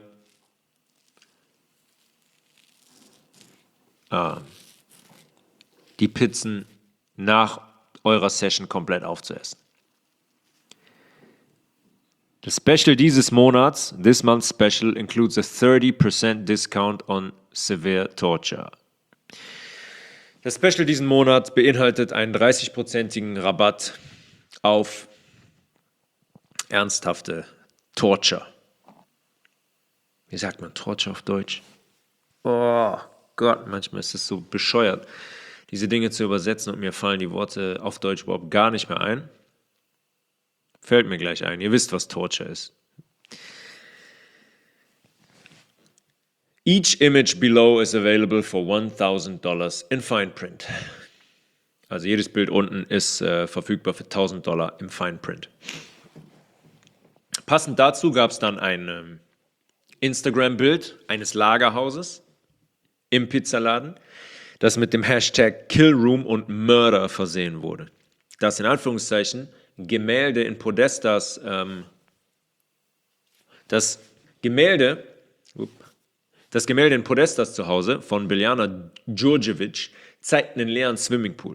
äh, die Pizzen nach eurer Session komplett aufzuessen. The special dieses Monats, this month's special, includes a thirty percent discount on severe torture. Das Special diesen Monat beinhaltet einen dreißig-prozentigen Rabatt auf ernsthafte Torture. Wie sagt man Torture auf Deutsch? Oh Gott, manchmal ist es so bescheuert, diese Dinge zu übersetzen und mir fallen die Worte auf Deutsch überhaupt gar nicht mehr ein. Fällt mir gleich ein. Ihr wisst, was Torture ist. Each image below is available for one thousand dollars in fine print. Also jedes Bild unten ist äh, verfügbar für tausend Dollar im Fine Print. Passend dazu gab es dann ein ähm, Instagram-Bild eines Lagerhauses im Pizzaladen, das mit dem Hashtag Killroom und Murder versehen wurde. Das in Anführungszeichen Gemälde in Podestas, ähm, das Gemälde, das Gemälde in Podestas zu Hause von Biljana Đurđević zeigt einen leeren Swimmingpool.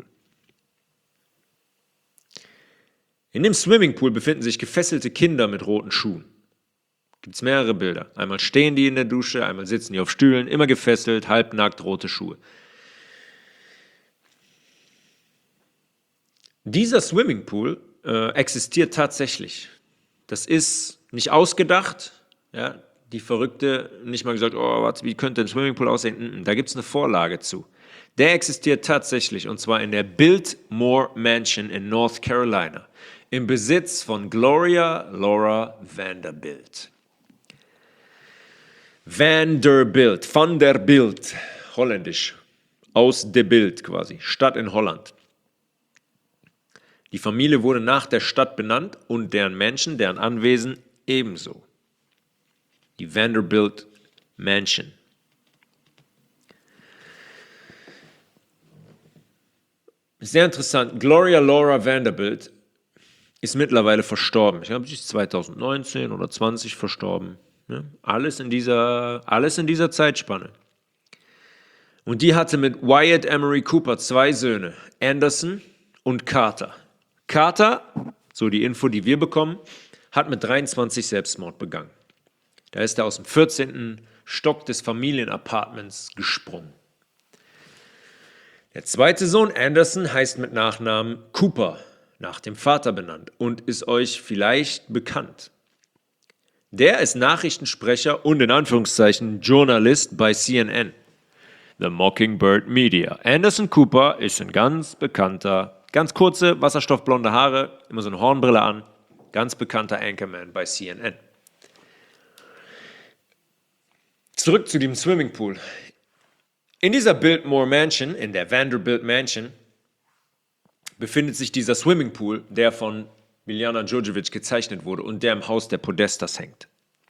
In dem Swimmingpool befinden sich gefesselte Kinder mit roten Schuhen. Gibt es mehrere Bilder. Einmal stehen die in der Dusche, einmal sitzen die auf Stühlen, immer gefesselt, halbnackt, rote Schuhe. Dieser Swimmingpool äh, existiert tatsächlich. Das ist nicht ausgedacht. Ja, die Verrückte nicht mal gesagt, oh, warte, wie könnte ein Swimmingpool aussehen? Da gibt es eine Vorlage zu. Der existiert tatsächlich und zwar in der Biltmore Mansion in North Carolina im Besitz von Gloria Laura Vanderbilt. Vanderbilt, van der Bilt, holländisch, aus der Bild quasi, Stadt in Holland. Die Familie wurde nach der Stadt benannt und deren Menschen, deren Anwesen ebenso. Die Vanderbilt Mansion. Sehr interessant, Gloria Laura Vanderbilt ist mittlerweile verstorben. Ich glaube, sie ist zwanzig neunzehn oder zwanzig verstorben. Ne? Alles in dieser, alles in dieser Zeitspanne. Und die hatte mit Wyatt Emery Cooper zwei Söhne, Anderson und Carter. Carter, so die Info, die wir bekommen, hat mit dreiundzwanzig Selbstmord begangen. Da ist er aus dem vierzehnten Stock des Familienapartments gesprungen. Der zweite Sohn, Anderson, heißt mit Nachnamen Cooper, nach dem Vater benannt und ist euch vielleicht bekannt. Der ist Nachrichtensprecher und in Anführungszeichen Journalist bei C N N, The Mockingbird Media. Anderson Cooper ist ein ganz bekannter, ganz kurze, wasserstoffblonde Haare, immer so eine Hornbrille an, ganz bekannter Anchorman bei C N N. Zurück zu dem Swimmingpool. In dieser Biltmore Mansion, in der Vanderbilt Mansion, befindet sich dieser Swimmingpool, der von Biljana Đurđević gezeichnet wurde und der im Haus der Podestas hängt.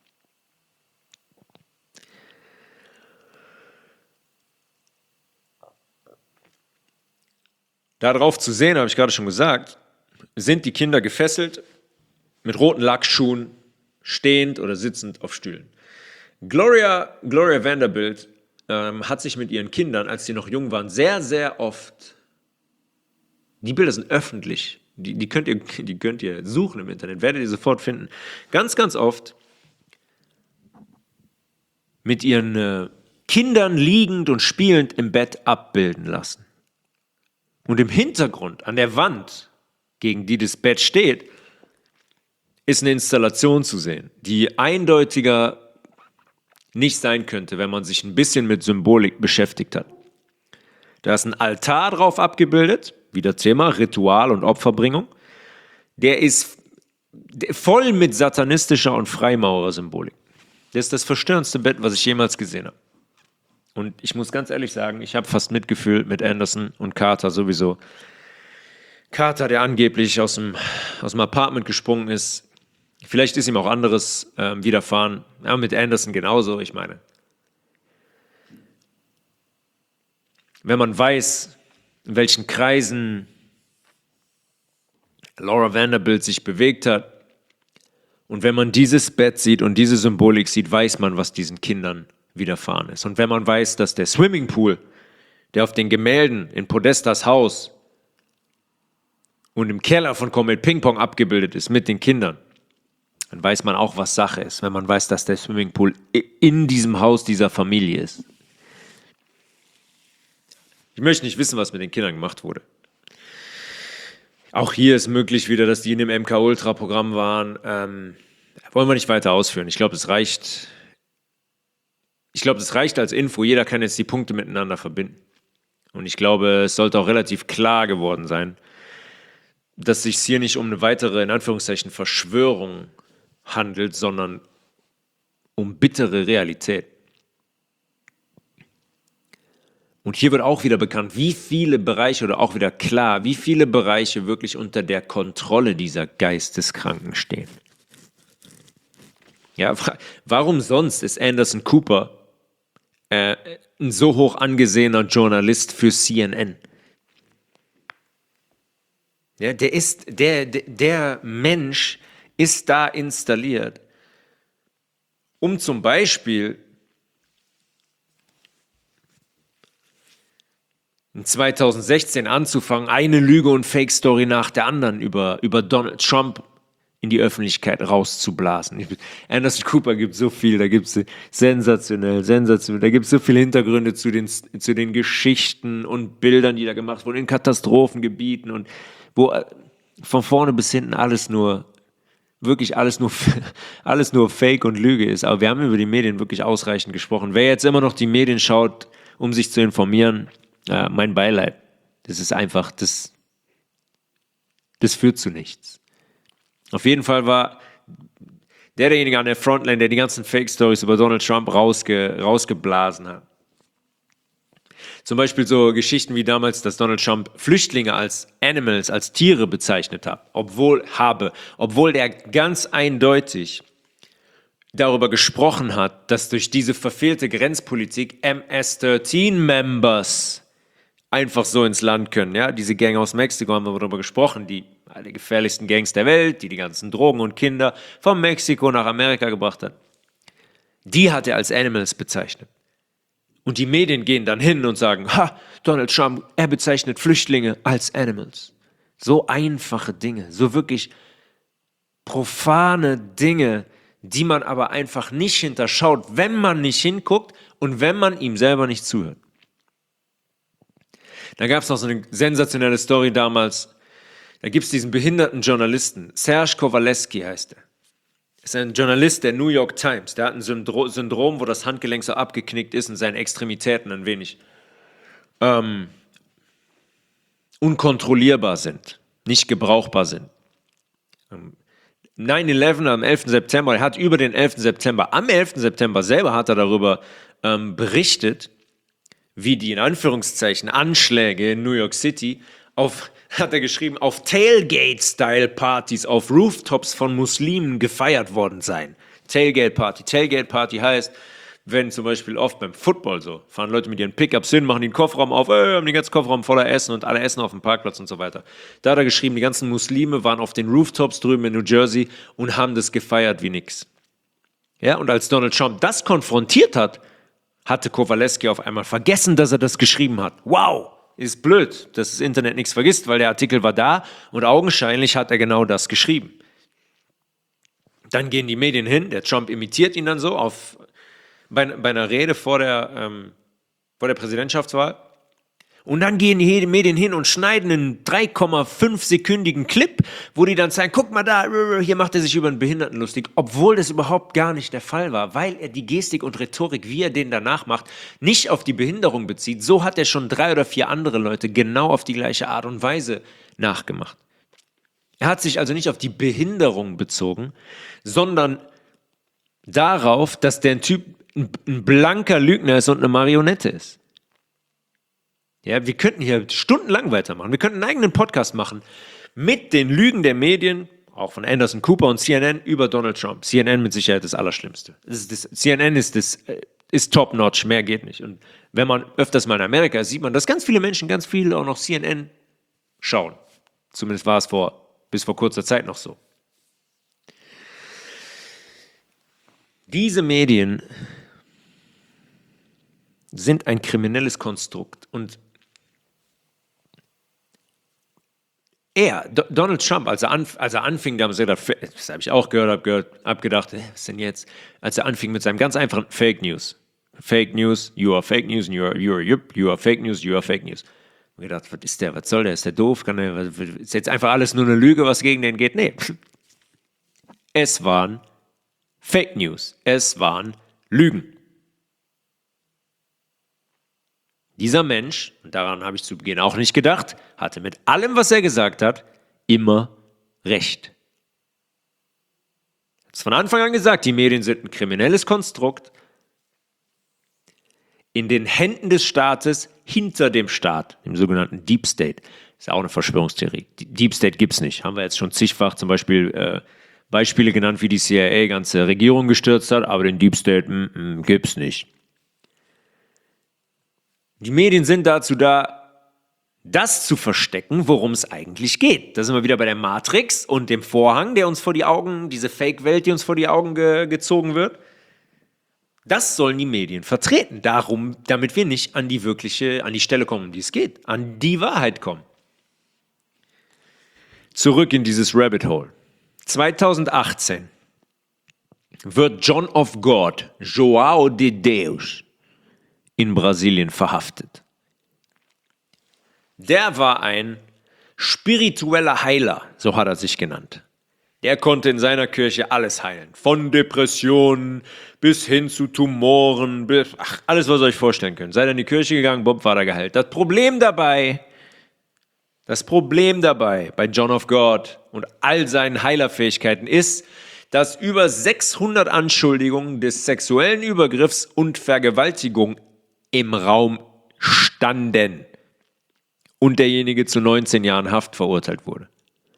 Darauf zu sehen, habe ich gerade schon gesagt, sind die Kinder gefesselt, mit roten Lackschuhen, stehend oder sitzend auf Stühlen. Gloria, Gloria Vanderbilt ähm, hat sich mit ihren Kindern, als sie noch jung waren, sehr, sehr oft, die Bilder sind öffentlich, die, die, könnt ihr, die könnt ihr suchen im Internet, werdet ihr sofort finden, ganz, ganz oft mit ihren äh, Kindern liegend und spielend im Bett abbilden lassen. Und im Hintergrund, an der Wand, gegen die das Bett steht, ist eine Installation zu sehen, die eindeutiger nicht sein könnte, wenn man sich ein bisschen mit Symbolik beschäftigt hat. Da ist ein Altar drauf abgebildet, wieder Thema Ritual und Opferbringung. Der ist voll mit satanistischer und Freimaurer-Symbolik. Das ist das verstörendste Bett, was ich jemals gesehen habe. Und ich muss ganz ehrlich sagen, ich habe fast Mitgefühl mit Anderson und Carter sowieso. Carter, der angeblich aus dem, aus dem Apartment gesprungen ist, vielleicht ist ihm auch anderes äh, widerfahren. Ja, mit Anderson genauso, ich meine. Wenn man weiß, in welchen Kreisen Laura Vanderbilt sich bewegt hat und wenn man dieses Bett sieht und diese Symbolik sieht, weiß man, was diesen Kindern widerfahren ist. Und wenn man weiß, dass der Swimmingpool, der auf den Gemälden in Podestas Haus und im Keller von Comet Ping Pong abgebildet ist mit den Kindern, dann weiß man auch, was Sache ist, wenn man weiß, dass der Swimmingpool in diesem Haus dieser Familie ist. Ich möchte nicht wissen, was mit den Kindern gemacht wurde. Auch hier ist möglich wieder, dass die in dem M K Ultra Programm waren. Ähm, wollen wir nicht weiter ausführen. Ich glaube, es reicht. Ich glaube, es reicht als Info. Jeder kann jetzt die Punkte miteinander verbinden. Und ich glaube, es sollte auch relativ klar geworden sein, dass es sich hier nicht um eine weitere, in Anführungszeichen, Verschwörung handelt, sondern um bittere Realität. Und hier wird auch wieder bekannt, wie viele Bereiche oder auch wieder klar, wie viele Bereiche wirklich unter der Kontrolle dieser Geisteskranken stehen. Ja, warum sonst ist Anderson Cooper äh, ein so hoch angesehener Journalist für C N N? Ja, der ist, der, der, der Mensch ist da installiert, um zum Beispiel zwanzig sechzehn anzufangen, eine Lüge und Fake-Story nach der anderen über, über Donald Trump in die Öffentlichkeit rauszublasen. Anderson Cooper gibt so viel, da gibt es sensationell, sensationell, da gibt es so viele Hintergründe zu den, zu den Geschichten und Bildern, die da gemacht wurden, in Katastrophengebieten und wo von vorne bis hinten alles nur, wirklich alles nur, alles nur Fake und Lüge ist. Aber wir haben über die Medien wirklich ausreichend gesprochen. Wer jetzt immer noch die Medien schaut, um sich zu informieren, äh, mein Beileid. Das ist einfach, das, das führt zu nichts. Auf jeden Fall war der derjenige an der Frontline, der die ganzen Fake-Stories über Donald Trump rausge, rausgeblasen hat. Zum Beispiel so Geschichten wie damals, dass Donald Trump Flüchtlinge als Animals, als Tiere bezeichnet hat, obwohl habe, obwohl der ganz eindeutig darüber gesprochen hat, dass durch diese verfehlte Grenzpolitik M S dreizehn Members einfach so ins Land können. Ja? Diese Gang aus Mexiko, haben wir darüber gesprochen, die die gefährlichsten Gangs der Welt, die die ganzen Drogen und Kinder von Mexiko nach Amerika gebracht hat. Die hat er als Animals bezeichnet. Und die Medien gehen dann hin und sagen, ha, Donald Trump, er bezeichnet Flüchtlinge als Animals. So einfache Dinge, so wirklich profane Dinge, die man aber einfach nicht hinterschaut, wenn man nicht hinguckt und wenn man ihm selber nicht zuhört. Da gab es noch so eine sensationelle Story damals. Da gibt es diesen behinderten Journalisten, Serge Kowalewski heißt er. Das ist ein Journalist der New York Times. Der hat ein Syndro- Syndrom, wo das Handgelenk so abgeknickt ist und seine Extremitäten ein wenig ähm, unkontrollierbar sind, nicht gebrauchbar sind. Ähm, neun elf am elften September, er hat über den elften September, am elften September selber hat er darüber ähm, berichtet, wie die in Anführungszeichen Anschläge in New York City auf, hat er geschrieben, auf Tailgate-Style-Partys auf Rooftops von Muslimen gefeiert worden seien. Tailgate-Party. Tailgate-Party heißt, wenn zum Beispiel oft beim Football so, fahren Leute mit ihren Pickups hin, machen den Kofferraum auf, äh, haben den ganzen Kofferraum voller Essen und alle essen auf dem Parkplatz und so weiter. Da hat er geschrieben, die ganzen Muslime waren auf den Rooftops drüben in New Jersey und haben das gefeiert wie nix. Ja, und als Donald Trump das konfrontiert hat, hatte Kowalewski auf einmal vergessen, dass er das geschrieben hat. Wow, ist blöd, dass das Internet nichts vergisst, weil der Artikel war da und augenscheinlich hat er genau das geschrieben. Dann gehen die Medien hin, der Trump imitiert ihn dann so auf, bei, bei einer Rede vor der, ähm, vor der Präsidentschaftswahl Und dann gehen die Medien hin und schneiden einen drei Komma fünf sekündigen Clip, wo die dann sagen, guck mal da, hier macht er sich über einen Behinderten lustig, obwohl das überhaupt gar nicht der Fall war, weil er die Gestik und Rhetorik, wie er den danach macht, nicht auf die Behinderung bezieht. So hat er schon drei oder vier andere Leute genau auf die gleiche Art und Weise nachgemacht. Er hat sich also nicht auf die Behinderung bezogen, sondern darauf, dass der Typ ein blanker Lügner ist und eine Marionette ist. Ja, wir könnten hier stundenlang weitermachen. Wir könnten einen eigenen Podcast machen mit den Lügen der Medien, auch von Anderson Cooper und C N N über Donald Trump. C N N mit Sicherheit das Allerschlimmste. Das ist das, C N N ist, das, ist top-notch, mehr geht nicht. Und wenn man öfters mal in Amerika ist, sieht man, dass ganz viele Menschen ganz viel auch noch C N N schauen. Zumindest war es vor, bis vor kurzer Zeit noch so. Diese Medien sind ein kriminelles Konstrukt und er, Do- Donald Trump, als er, anf- als er anfing, da haben sie gedacht, das habe ich auch gehört, habe gehört, hab gedacht, äh, was denn jetzt? Als er anfing mit seinem ganz einfachen Fake News. Fake News, you are Fake News, you are, you are, you are Fake News, you are Fake News. Und ich gedacht, was ist der, was soll der, ist der doof? Kann der, was, ist jetzt einfach alles nur eine Lüge, was gegen den geht? Nee. Es waren Fake News, es waren Lügen. Dieser Mensch, und daran habe ich zu Beginn auch nicht gedacht, hatte mit allem, was er gesagt hat, immer recht. Er hat es von Anfang an gesagt, die Medien sind ein kriminelles Konstrukt in den Händen des Staates, hinter dem Staat, dem sogenannten Deep State. Das ist auch eine Verschwörungstheorie. Deep State gibt es nicht. Haben wir jetzt schon zigfach zum Beispiel äh, Beispiele genannt, wie die C I A ganze Regierung gestürzt hat, aber den Deep State gibt es nicht. Die Medien sind dazu da, das zu verstecken, worum es eigentlich geht. Da sind wir wieder bei der Matrix und dem Vorhang, der uns vor die Augen, diese Fake-Welt, die uns vor die Augen ge- gezogen wird. Das sollen die Medien vertreten, darum, damit wir nicht an die wirkliche, an die Stelle kommen, um die es geht, an die Wahrheit kommen. Zurück in dieses Rabbit Hole. zwanzig achtzehn wird John of God, João de Deus, in Brasilien verhaftet. Der war ein spiritueller Heiler, so hat er sich genannt. Der konnte in seiner Kirche alles heilen. Von Depressionen bis hin zu Tumoren, bis, ach, alles, was ihr euch vorstellen könnt. Seid in die Kirche gegangen, bumm, war er geheilt. Das Problem dabei, das Problem dabei bei John of God und all seinen Heilerfähigkeiten ist, dass über sechshundert Anschuldigungen des sexuellen Übergriffs und Vergewaltigung im Raum standen und derjenige zu neunzehn Jahren Haft verurteilt wurde.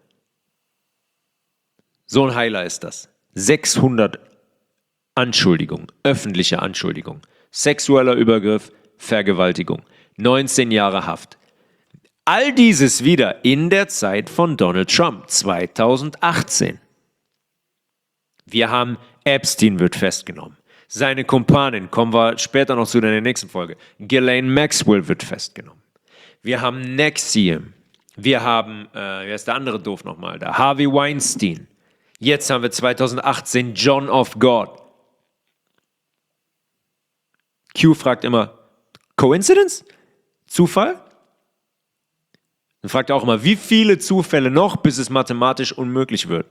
So ein Heiler ist das. sechshundert Anschuldigungen, öffentliche Anschuldigungen, sexueller Übergriff, Vergewaltigung, neunzehn Jahre Haft. All dieses wieder in der Zeit von Donald Trump, zwanzig achtzehn. Wir haben Epstein wird festgenommen. Seine Kumpanin, kommen wir später noch zu in der nächsten Folge. Ghislaine Maxwell wird festgenommen. Wir haben N X I V M. Wir haben, äh, wer ist der andere doof nochmal da? Harvey Weinstein. Jetzt haben wir zwanzig achtzehn John of God. Q fragt immer, Coincidence? Zufall? Dann fragt er auch immer, wie viele Zufälle noch, bis es mathematisch unmöglich wird?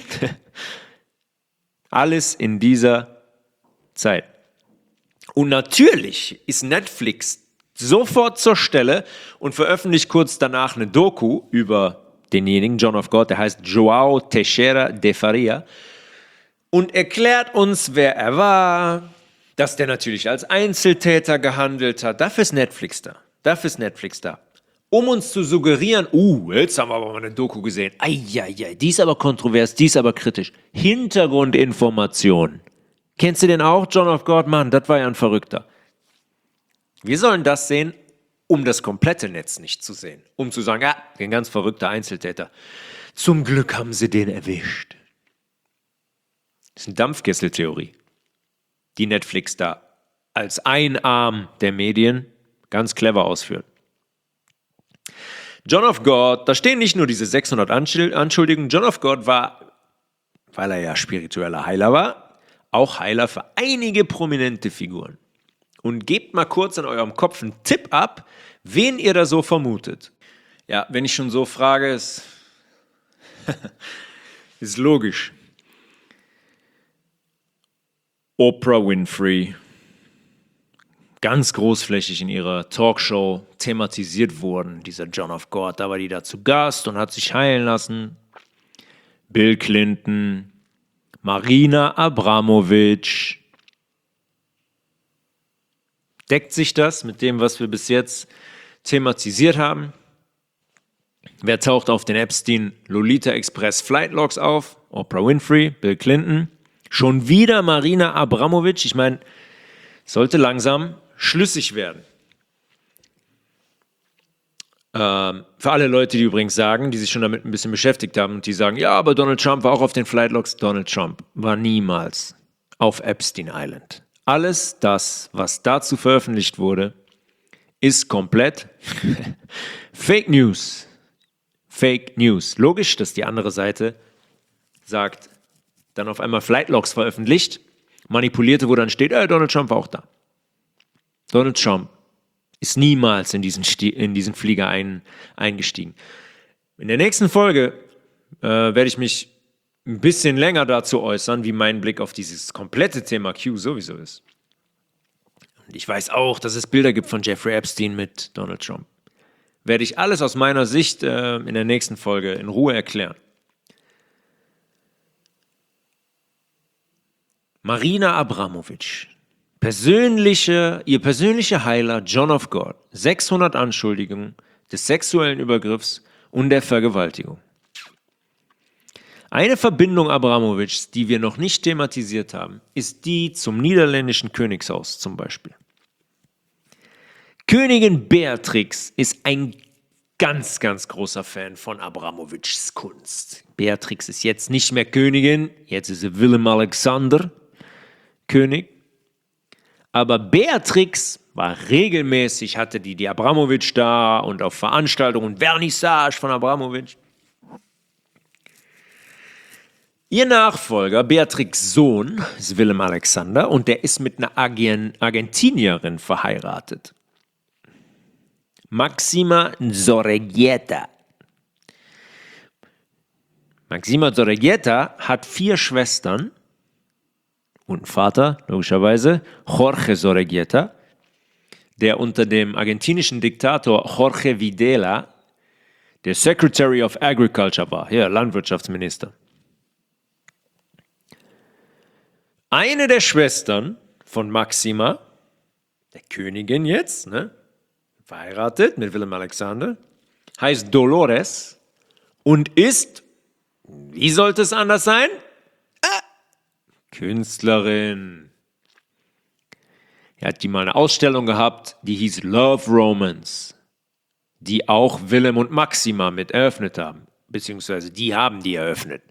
Alles in dieser Zeit. Und natürlich ist Netflix sofort zur Stelle und veröffentlicht kurz danach eine Doku über denjenigen, John of God, der heißt João Teixeira de Faria, und erklärt uns, wer er war, dass der natürlich als Einzeltäter gehandelt hat. Dafür ist Netflix da. Dafür ist Netflix da. Um uns zu suggerieren, uh, jetzt haben wir aber mal eine Doku gesehen. Eieiei, die ist aber kontrovers, die ist aber kritisch. Hintergrundinformationen. Kennst du den auch, John of God? Mann, das war ja ein Verrückter. Wir sollen das sehen, um das komplette Netz nicht zu sehen. Um zu sagen, ja, ein ganz verrückter Einzeltäter. Zum Glück haben sie den erwischt. Das ist eine Dampfkesseltheorie, die Netflix da als ein Arm der Medien ganz clever ausführt. John of God, da stehen nicht nur diese sechshundert Anschuldigungen. John of God war, weil er ja spiritueller Heiler war, auch Heiler für einige prominente Figuren. und gebt mal kurz in eurem Kopf einen Tipp ab, wen ihr da so vermutet. Ja, wenn ich schon so frage, ist, ist logisch. Oprah Winfrey, ganz großflächig in ihrer Talkshow thematisiert wurden, dieser John of God, da war die da zu Gast und hat sich heilen lassen. Bill Clinton, Marina Abramovic. Deckt sich das mit dem, was wir bis jetzt thematisiert haben? Wer taucht auf den Epstein Lolita Express Flightlogs auf? Oprah Winfrey, Bill Clinton. Schon wieder Marina Abramovic. Ich meine, sollte langsam schlüssig werden. Ähm, für alle Leute, die übrigens sagen, die sich schon damit ein bisschen beschäftigt haben und die sagen, ja, aber Donald Trump war auch auf den Flightlogs. Donald Trump war niemals auf Epstein Island. Alles das, was dazu veröffentlicht wurde, ist komplett Fake News. Fake News. Logisch, dass die andere Seite sagt, dann auf einmal Flightlogs veröffentlicht, manipulierte, wo dann steht, äh, Donald Trump war auch da. Donald Trump ist niemals in diesen, Sti- in diesen Flieger ein, eingestiegen. In der nächsten Folge äh, werde ich mich ein bisschen länger dazu äußern, wie mein Blick auf dieses komplette Thema Q sowieso ist. Und ich weiß auch, dass es Bilder gibt von Jeffrey Epstein mit Donald Trump. Werde ich alles aus meiner Sicht äh, in der nächsten Folge in Ruhe erklären. Marina Abramovic, persönliche, ihr persönlicher Heiler John of God, sechshundert Anschuldigungen des sexuellen Übergriffs und der Vergewaltigung. Eine Verbindung Abramovics, die wir noch nicht thematisiert haben, ist die zum niederländischen Königshaus zum Beispiel. Königin Beatrix ist ein ganz, ganz großer Fan von Abramovics Kunst. Beatrix ist jetzt nicht mehr Königin, jetzt ist sie Willem Alexander König. Aber Beatrix war regelmäßig, hatte die die Abramovic da und auf Veranstaltungen und Vernissage von Abramovic. Ihr Nachfolger, Beatrix' Sohn, ist Willem Alexander und der ist mit einer Argentinierin verheiratet. Maxima Zorreguieta. Maxima Zorreguieta hat vier Schwestern und einen Vater, logischerweise, Jorge Zorreguieta, der unter dem argentinischen Diktator Jorge Videla der Secretary of Agriculture war, ja, Landwirtschaftsminister. Eine der Schwestern von Maxima, der Königin jetzt, ne, verheiratet mit Willem Alexander, heißt Dolores und ist, wie sollte es anders sein? Ah, Künstlerin. Er hat die mal eine Ausstellung gehabt, die hieß Love Romance, die auch Willem und Maxima mit eröffnet haben, beziehungsweise die haben die eröffnet.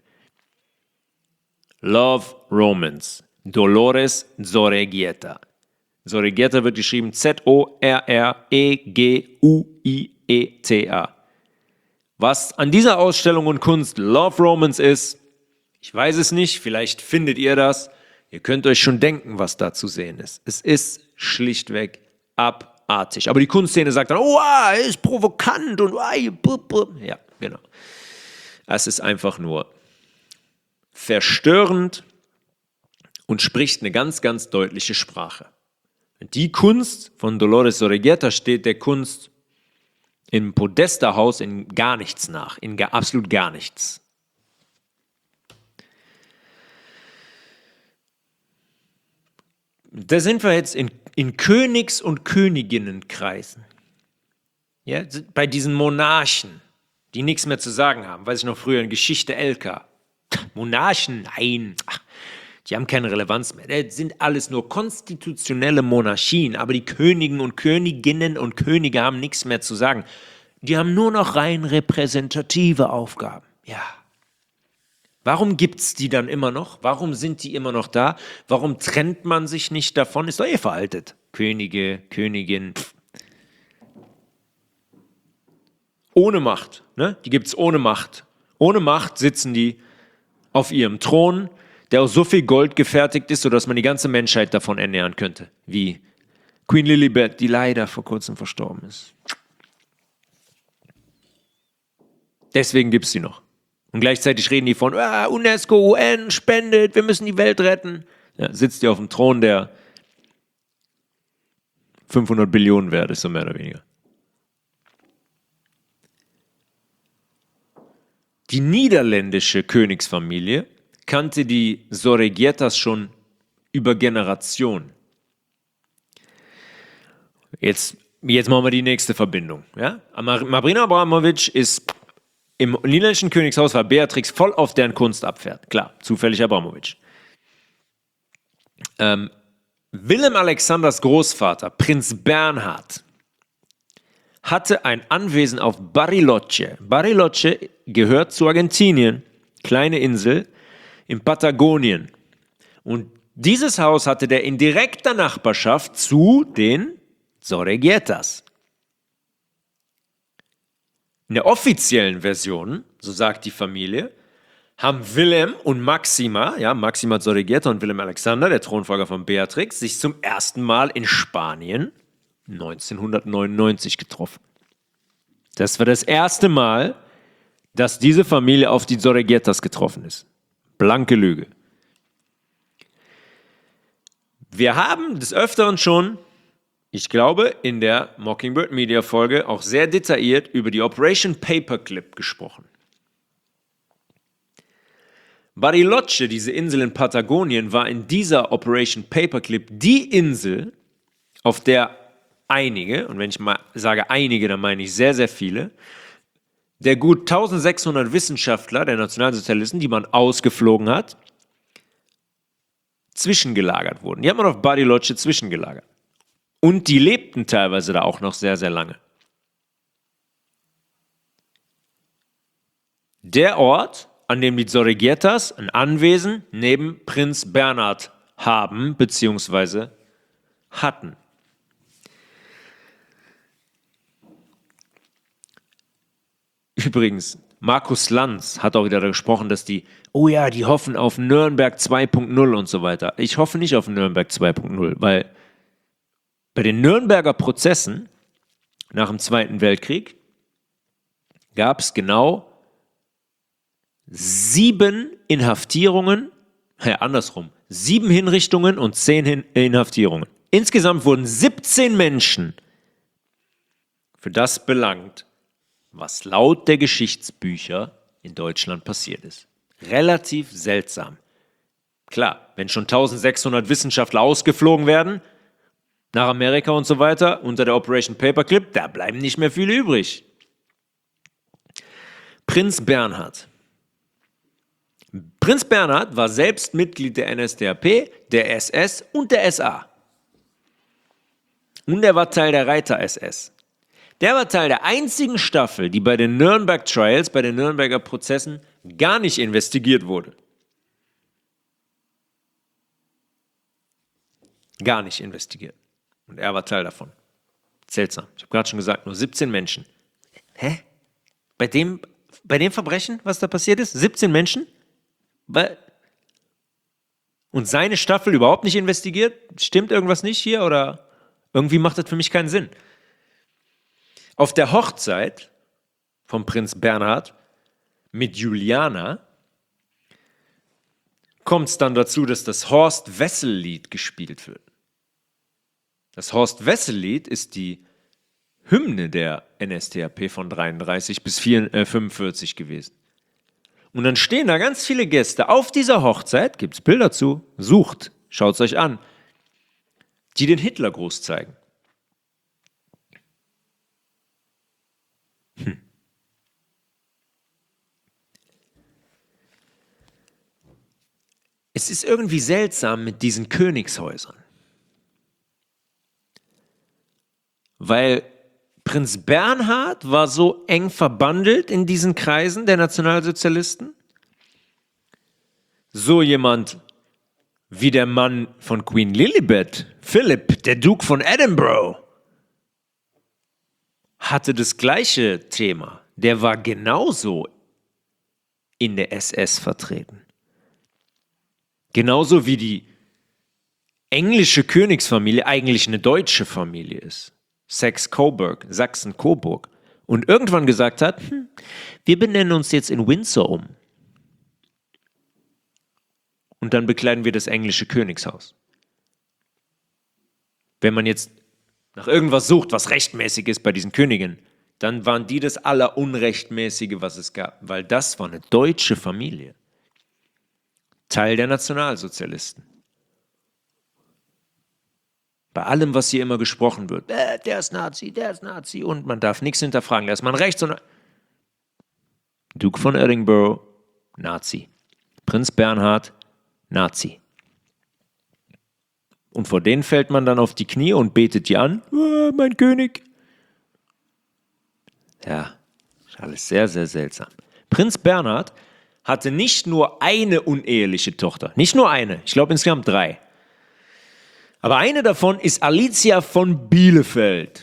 Love Romance, Dolores Zorreguieta. Zorreguieta wird geschrieben Z O R R E G U I E T A. Was an dieser Ausstellung und Kunst Love Romance ist, ich weiß es nicht, vielleicht findet ihr das. Ihr könnt euch schon denken, was da zu sehen ist. Es ist schlichtweg abartig. Aber die Kunstszene sagt dann, oh, er ist provokant und ja, genau. Es ist einfach nur verstörend und spricht eine ganz, ganz deutliche Sprache. Die Kunst von Dolores Zorreguieta steht der Kunst im Podesterhaus in gar nichts nach, in gar, absolut gar nichts. Da sind wir jetzt in, in Königs- und Königinnenkreisen. Ja, bei diesen Monarchen, die nichts mehr zu sagen haben. Weiß ich noch früher in Geschichte L K. Monarchen, nein, ach, die haben keine Relevanz mehr. Das sind alles nur konstitutionelle Monarchien, aber die Königen und Königinnen und Könige haben nichts mehr zu sagen. Die haben nur noch rein repräsentative Aufgaben. Ja. Warum gibt es die dann immer noch? Warum sind die immer noch da? Warum trennt man sich nicht davon? Ist doch eh veraltet. Könige, Königin. Pff. Ohne Macht. Ne? Die gibt es ohne Macht. Ohne Macht sitzen die auf ihrem Thron, der aus so viel Gold gefertigt ist, sodass man die ganze Menschheit davon ernähren könnte, wie Queen Lilibet, die leider vor kurzem verstorben ist. Deswegen gibt es die noch. Und gleichzeitig reden die von ah, UNESCO, U N, spendet, wir müssen die Welt retten. Ja, sitzt die auf dem Thron, der fünfhundert Billionen wert ist, so mehr oder weniger. Die niederländische Königsfamilie kannte die Zorreguietas schon über Generationen. Jetzt, jetzt machen wir die nächste Verbindung. Ja? Marina Abramović ist im niederländischen Königshaus, war Beatrix voll auf deren Kunst abfährt. Klar, zufällig Abramović. Ähm, Willem Alexanders Großvater, Prinz Bernhard, hatte ein Anwesen auf Bariloche. Bariloche gehört zu Argentinien, kleine Insel in Patagonien. Und dieses Haus hatte der in direkter Nachbarschaft zu den Zorreguietas. In der offiziellen Version, so sagt die Familie, haben Willem und Maxima, ja, Maxima Zorreguieta und Willem Alexander, der Thronfolger von Beatrix, sich zum ersten Mal in Spanien neunzehnhundertneunundneunzig getroffen. Das war das erste Mal, dass diese Familie auf die Zorreguietas getroffen ist. Blanke Lüge. Wir haben des Öfteren schon, ich glaube, in der Mockingbird Media Folge auch sehr detailliert über die Operation Paperclip gesprochen. Bariloche, diese Insel in Patagonien, war in dieser Operation Paperclip die Insel, auf der einige, und wenn ich mal sage einige, dann meine ich sehr, sehr viele, der gut eintausendsechshundert Wissenschaftler der Nationalsozialisten, die man ausgeflogen hat, zwischengelagert wurden. Die hat man auf Bariloche zwischengelagert. Und die lebten teilweise da auch noch sehr, sehr lange. Der Ort, an dem die Zorreguietas ein Anwesen neben Prinz Bernhard haben bzw. hatten. Übrigens, Markus Lanz hat auch wieder gesprochen, dass die, oh ja, die hoffen auf Nürnberg zwei Punkt null und so weiter. Ich hoffe nicht auf Nürnberg zwei Punkt null, weil bei den Nürnberger Prozessen nach dem Zweiten Weltkrieg gab es genau sieben Inhaftierungen, ja andersrum, sieben Hinrichtungen und zehn Hin- Inhaftierungen. Insgesamt wurden siebzehn Menschen für das belangt, was laut der Geschichtsbücher in Deutschland passiert ist. Relativ seltsam. Klar, wenn schon eintausendsechshundert Wissenschaftler ausgeflogen werden, nach Amerika und so weiter, unter der Operation Paperclip, da bleiben nicht mehr viele übrig. Prinz Bernhard. Prinz Bernhard war selbst Mitglied der N S D A P, der S S und der S A. Und er war Teil der Reiter-S S. Der war Teil der einzigen Staffel, die bei den Nürnberg Trials, bei den Nürnberger Prozessen, gar nicht investigiert wurde. Gar nicht investigiert. Und er war Teil davon. Seltsam. Ich habe gerade schon gesagt, nur siebzehn Menschen. Hä? Bei dem, bei dem Verbrechen, was da passiert ist? siebzehn Menschen? Und seine Staffel überhaupt nicht investigiert? Stimmt irgendwas nicht hier? Oder irgendwie macht das für mich keinen Sinn. Auf der Hochzeit vom Prinz Bernhard mit Juliana kommt es dann dazu, dass das Horst-Wessel-Lied gespielt wird. Das Horst-Wessel-Lied ist die Hymne der N S D A P von dreiunddreißig bis fünfundvierzig gewesen. Und dann stehen da ganz viele Gäste auf dieser Hochzeit, gibt es Bilder zu, sucht, schaut es euch an, die den Hitlergruß zeigen. Hm. Es ist irgendwie seltsam mit diesen Königshäusern. Weil Prinz Bernhard war so eng verbandelt in diesen Kreisen der Nationalsozialisten. So jemand wie der Mann von Queen Lilibet, Philipp, der Duke von Edinburgh, hatte das gleiche Thema. Der war genauso in der S S vertreten. Genauso wie die englische Königsfamilie eigentlich eine deutsche Familie ist. Saxe-Coburg, Sachsen-Coburg. Und irgendwann gesagt hat, hm, wir benennen uns jetzt in Windsor um. Und dann bekleiden wir das englische Königshaus. Wenn man jetzt nach irgendwas sucht, was rechtmäßig ist bei diesen Königen, dann waren die das Allerunrechtmäßige, was es gab, weil das war eine deutsche Familie. Teil der Nationalsozialisten. Bei allem, was hier immer gesprochen wird, äh, der ist Nazi, der ist Nazi und man darf nichts hinterfragen, da ist man rechts und Duke von Edinburgh, Nazi. Prinz Bernhard, Nazi. Und vor denen fällt man dann auf die Knie und betet die an, äh, mein König. Ja, ist alles sehr, sehr seltsam. Prinz Bernhard hatte nicht nur eine uneheliche Tochter, nicht nur eine, ich glaube insgesamt drei. Aber eine davon ist Alicia von Bielefeld.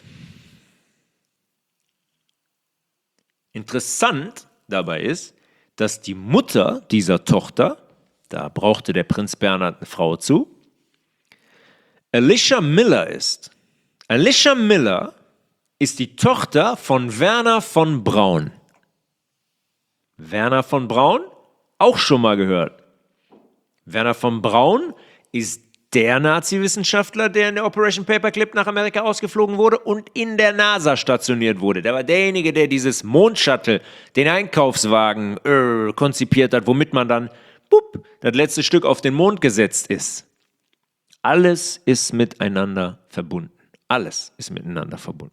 Interessant dabei ist, dass die Mutter dieser Tochter, da brauchte der Prinz Bernhard eine Frau zu, Alicia Miller ist. Alicia Miller ist die Tochter von Werner von Braun. Werner von Braun, auch schon mal gehört. Werner von Braun ist der Nazi-Wissenschaftler, der in der Operation Paperclip nach Amerika ausgeflogen wurde und in der NASA stationiert wurde. Der war derjenige, der dieses Mondshuttle, den Einkaufswagen, äh, konzipiert hat, womit man dann bup, das letzte Stück auf den Mond gesetzt ist. Alles ist miteinander verbunden. Alles ist miteinander verbunden.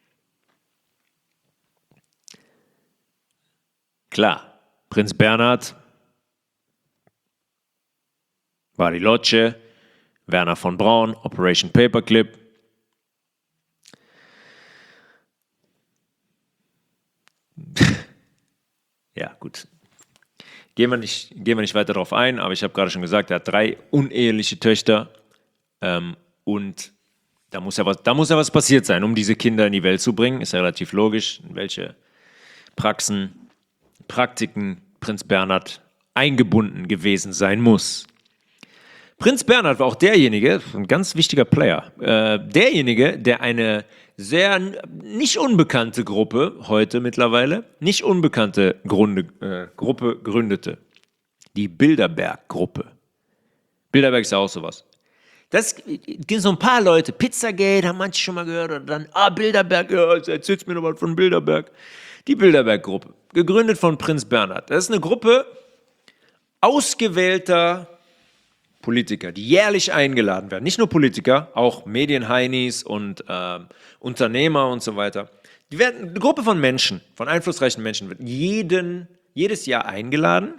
Klar, Prinz Bernhard, Bariloche, Werner von Braun, Operation Paperclip. Ja, gut. Gehen wir nicht, gehen wir nicht weiter darauf ein, aber ich habe gerade schon gesagt, er hat drei uneheliche Töchter ähm, und da muss, ja was, da muss ja was passiert sein, um diese Kinder in die Welt zu bringen. Ist ja relativ logisch, in welche Praxen, Praktiken Prinz Bernhard eingebunden gewesen sein muss. Prinz Bernhard war auch derjenige, ein ganz wichtiger Player, äh, derjenige, der eine sehr nicht unbekannte Gruppe, heute mittlerweile, nicht unbekannte Grunde, äh, Gruppe gründete. Die Bilderberg-Gruppe. Bilderberg ist ja auch sowas. Das gibt so ein paar Leute, Pizzagate, haben manche schon mal gehört, oder dann, ah, Bilderberg, ja, erzählst mir noch was von Bilderberg. Die Bilderberg-Gruppe, gegründet von Prinz Bernhard. Das ist eine Gruppe ausgewählter Politiker, die jährlich eingeladen werden. Nicht nur Politiker, auch Medienheinis und äh, Unternehmer und so weiter. Die werden, eine Gruppe von Menschen, von einflussreichen Menschen, wird jeden, jedes Jahr eingeladen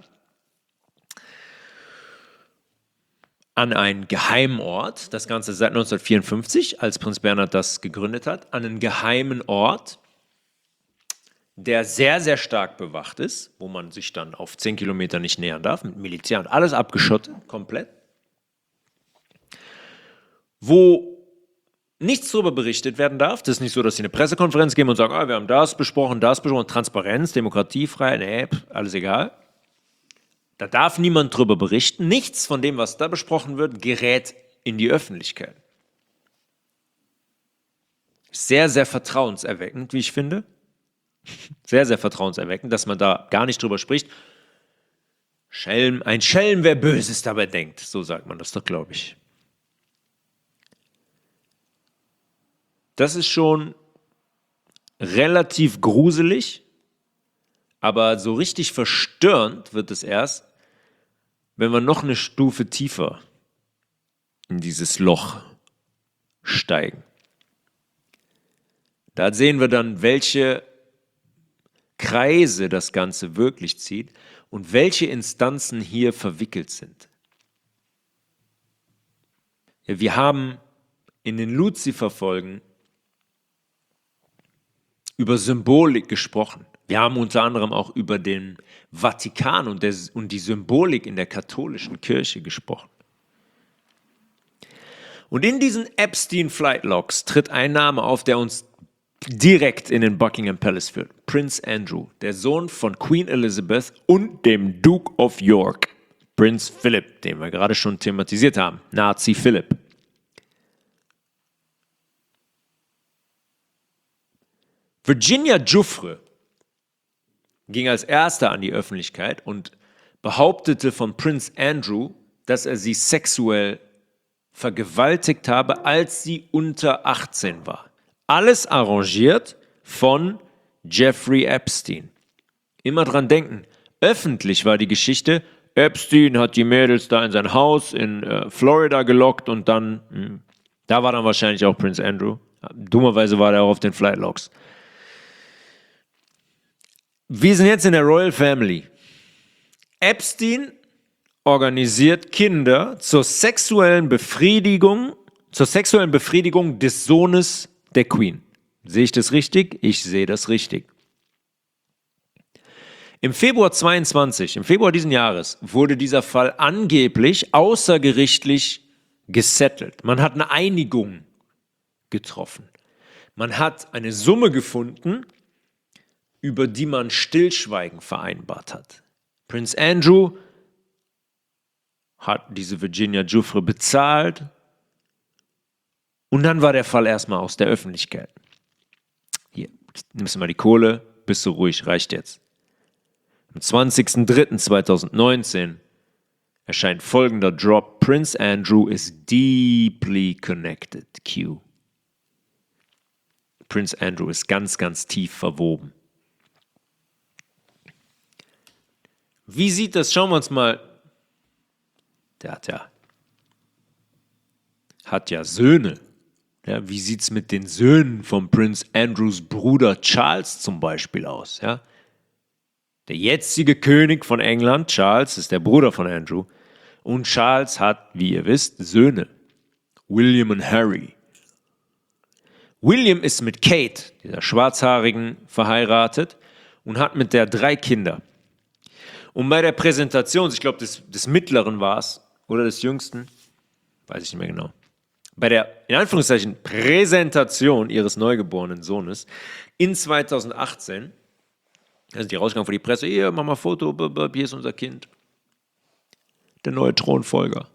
an einen geheimen Ort. Das Ganze seit neunzehnhundertvierundfünfzig, als Prinz Bernhard das gegründet hat, an einen geheimen Ort, der sehr, sehr stark bewacht ist, wo man sich dann auf zehn Kilometer nicht nähern darf, mit Militär und alles abgeschottet, komplett. Wo nichts darüber berichtet werden darf. Das ist nicht so, dass sie eine Pressekonferenz geben und sagen, ah, wir haben das besprochen, das besprochen, Transparenz, Demokratie, Freiheit, nee, alles egal. Da darf niemand drüber berichten. Nichts von dem, was da besprochen wird, gerät in die Öffentlichkeit. Sehr, sehr vertrauenserweckend, wie ich finde. Sehr, sehr vertrauenserweckend, dass man da gar nicht drüber spricht. Schelm, ein Schelm, wer Böses dabei denkt. So sagt man das doch, glaube ich. Das ist schon relativ gruselig, aber so richtig verstörend wird es erst, wenn wir noch eine Stufe tiefer in dieses Loch steigen. Da sehen wir dann, welche Kreise das Ganze wirklich zieht und welche Instanzen hier verwickelt sind. Ja, wir haben in den Luzifer-Folgen über Symbolik gesprochen. Wir haben unter anderem auch über den Vatikan und, der, und die Symbolik in der katholischen Kirche gesprochen. Und in diesen Epstein Flight Logs tritt ein Name auf, der uns direkt in den Buckingham Palace führt. Prince Andrew, der Sohn von Queen Elizabeth und dem Duke of York, Prinz Philipp, den wir gerade schon thematisiert haben, Nazi Philipp. Virginia Giuffre ging als erster an die Öffentlichkeit und behauptete von Prince Andrew, dass er sie sexuell vergewaltigt habe, als sie unter achtzehn war. Alles arrangiert von Jeffrey Epstein. Immer dran denken, öffentlich war die Geschichte, Epstein hat die Mädels da in sein Haus in äh, Florida gelockt und dann, mh, da war dann wahrscheinlich auch Prince Andrew. Dummerweise war er auch auf den Flight Logs. Wir sind jetzt in der Royal Family. Epstein organisiert Kinder zur sexuellen Befriedigung, zur sexuellen Befriedigung des Sohnes der Queen. Sehe ich das richtig? Ich sehe das richtig. Im Februar zweiundzwanzig, im Februar diesen Jahres, wurde dieser Fall angeblich außergerichtlich gesettelt. Man hat eine Einigung getroffen. Man hat eine Summe gefunden, über die man Stillschweigen vereinbart hat. Prince Andrew hat diese Virginia Giuffre bezahlt und dann war der Fall erstmal aus der Öffentlichkeit. Hier, nimmst du mal die Kohle, bist du ruhig, reicht jetzt. Am zwanzigsten dritten zweitausendneunzehn erscheint folgender Drop. Prince Andrew is deeply connected. Q. Prince Andrew ist ganz, ganz tief verwoben. Wie sieht das? Schauen wir uns mal. Der hat ja, hat ja Söhne. Ja, wie sieht es mit den Söhnen von Prince Andrews Bruder Charles zum Beispiel aus? Ja? Der jetzige König von England, Charles, ist der Bruder von Andrew. Und Charles hat, wie ihr wisst, Söhne. William und Harry. William ist mit Kate, dieser Schwarzhaarigen, verheiratet und hat mit der drei Kinder. Und bei der Präsentation, ich glaube, des, des Mittleren war es, oder des Jüngsten, weiß ich nicht mehr genau, bei der, in Anführungszeichen, Präsentation ihres neugeborenen Sohnes in zweitausendachtzehn, da sind die rausgegangen vor die Presse, hier, mach mal Foto, hier ist unser Kind, der neue Thronfolger.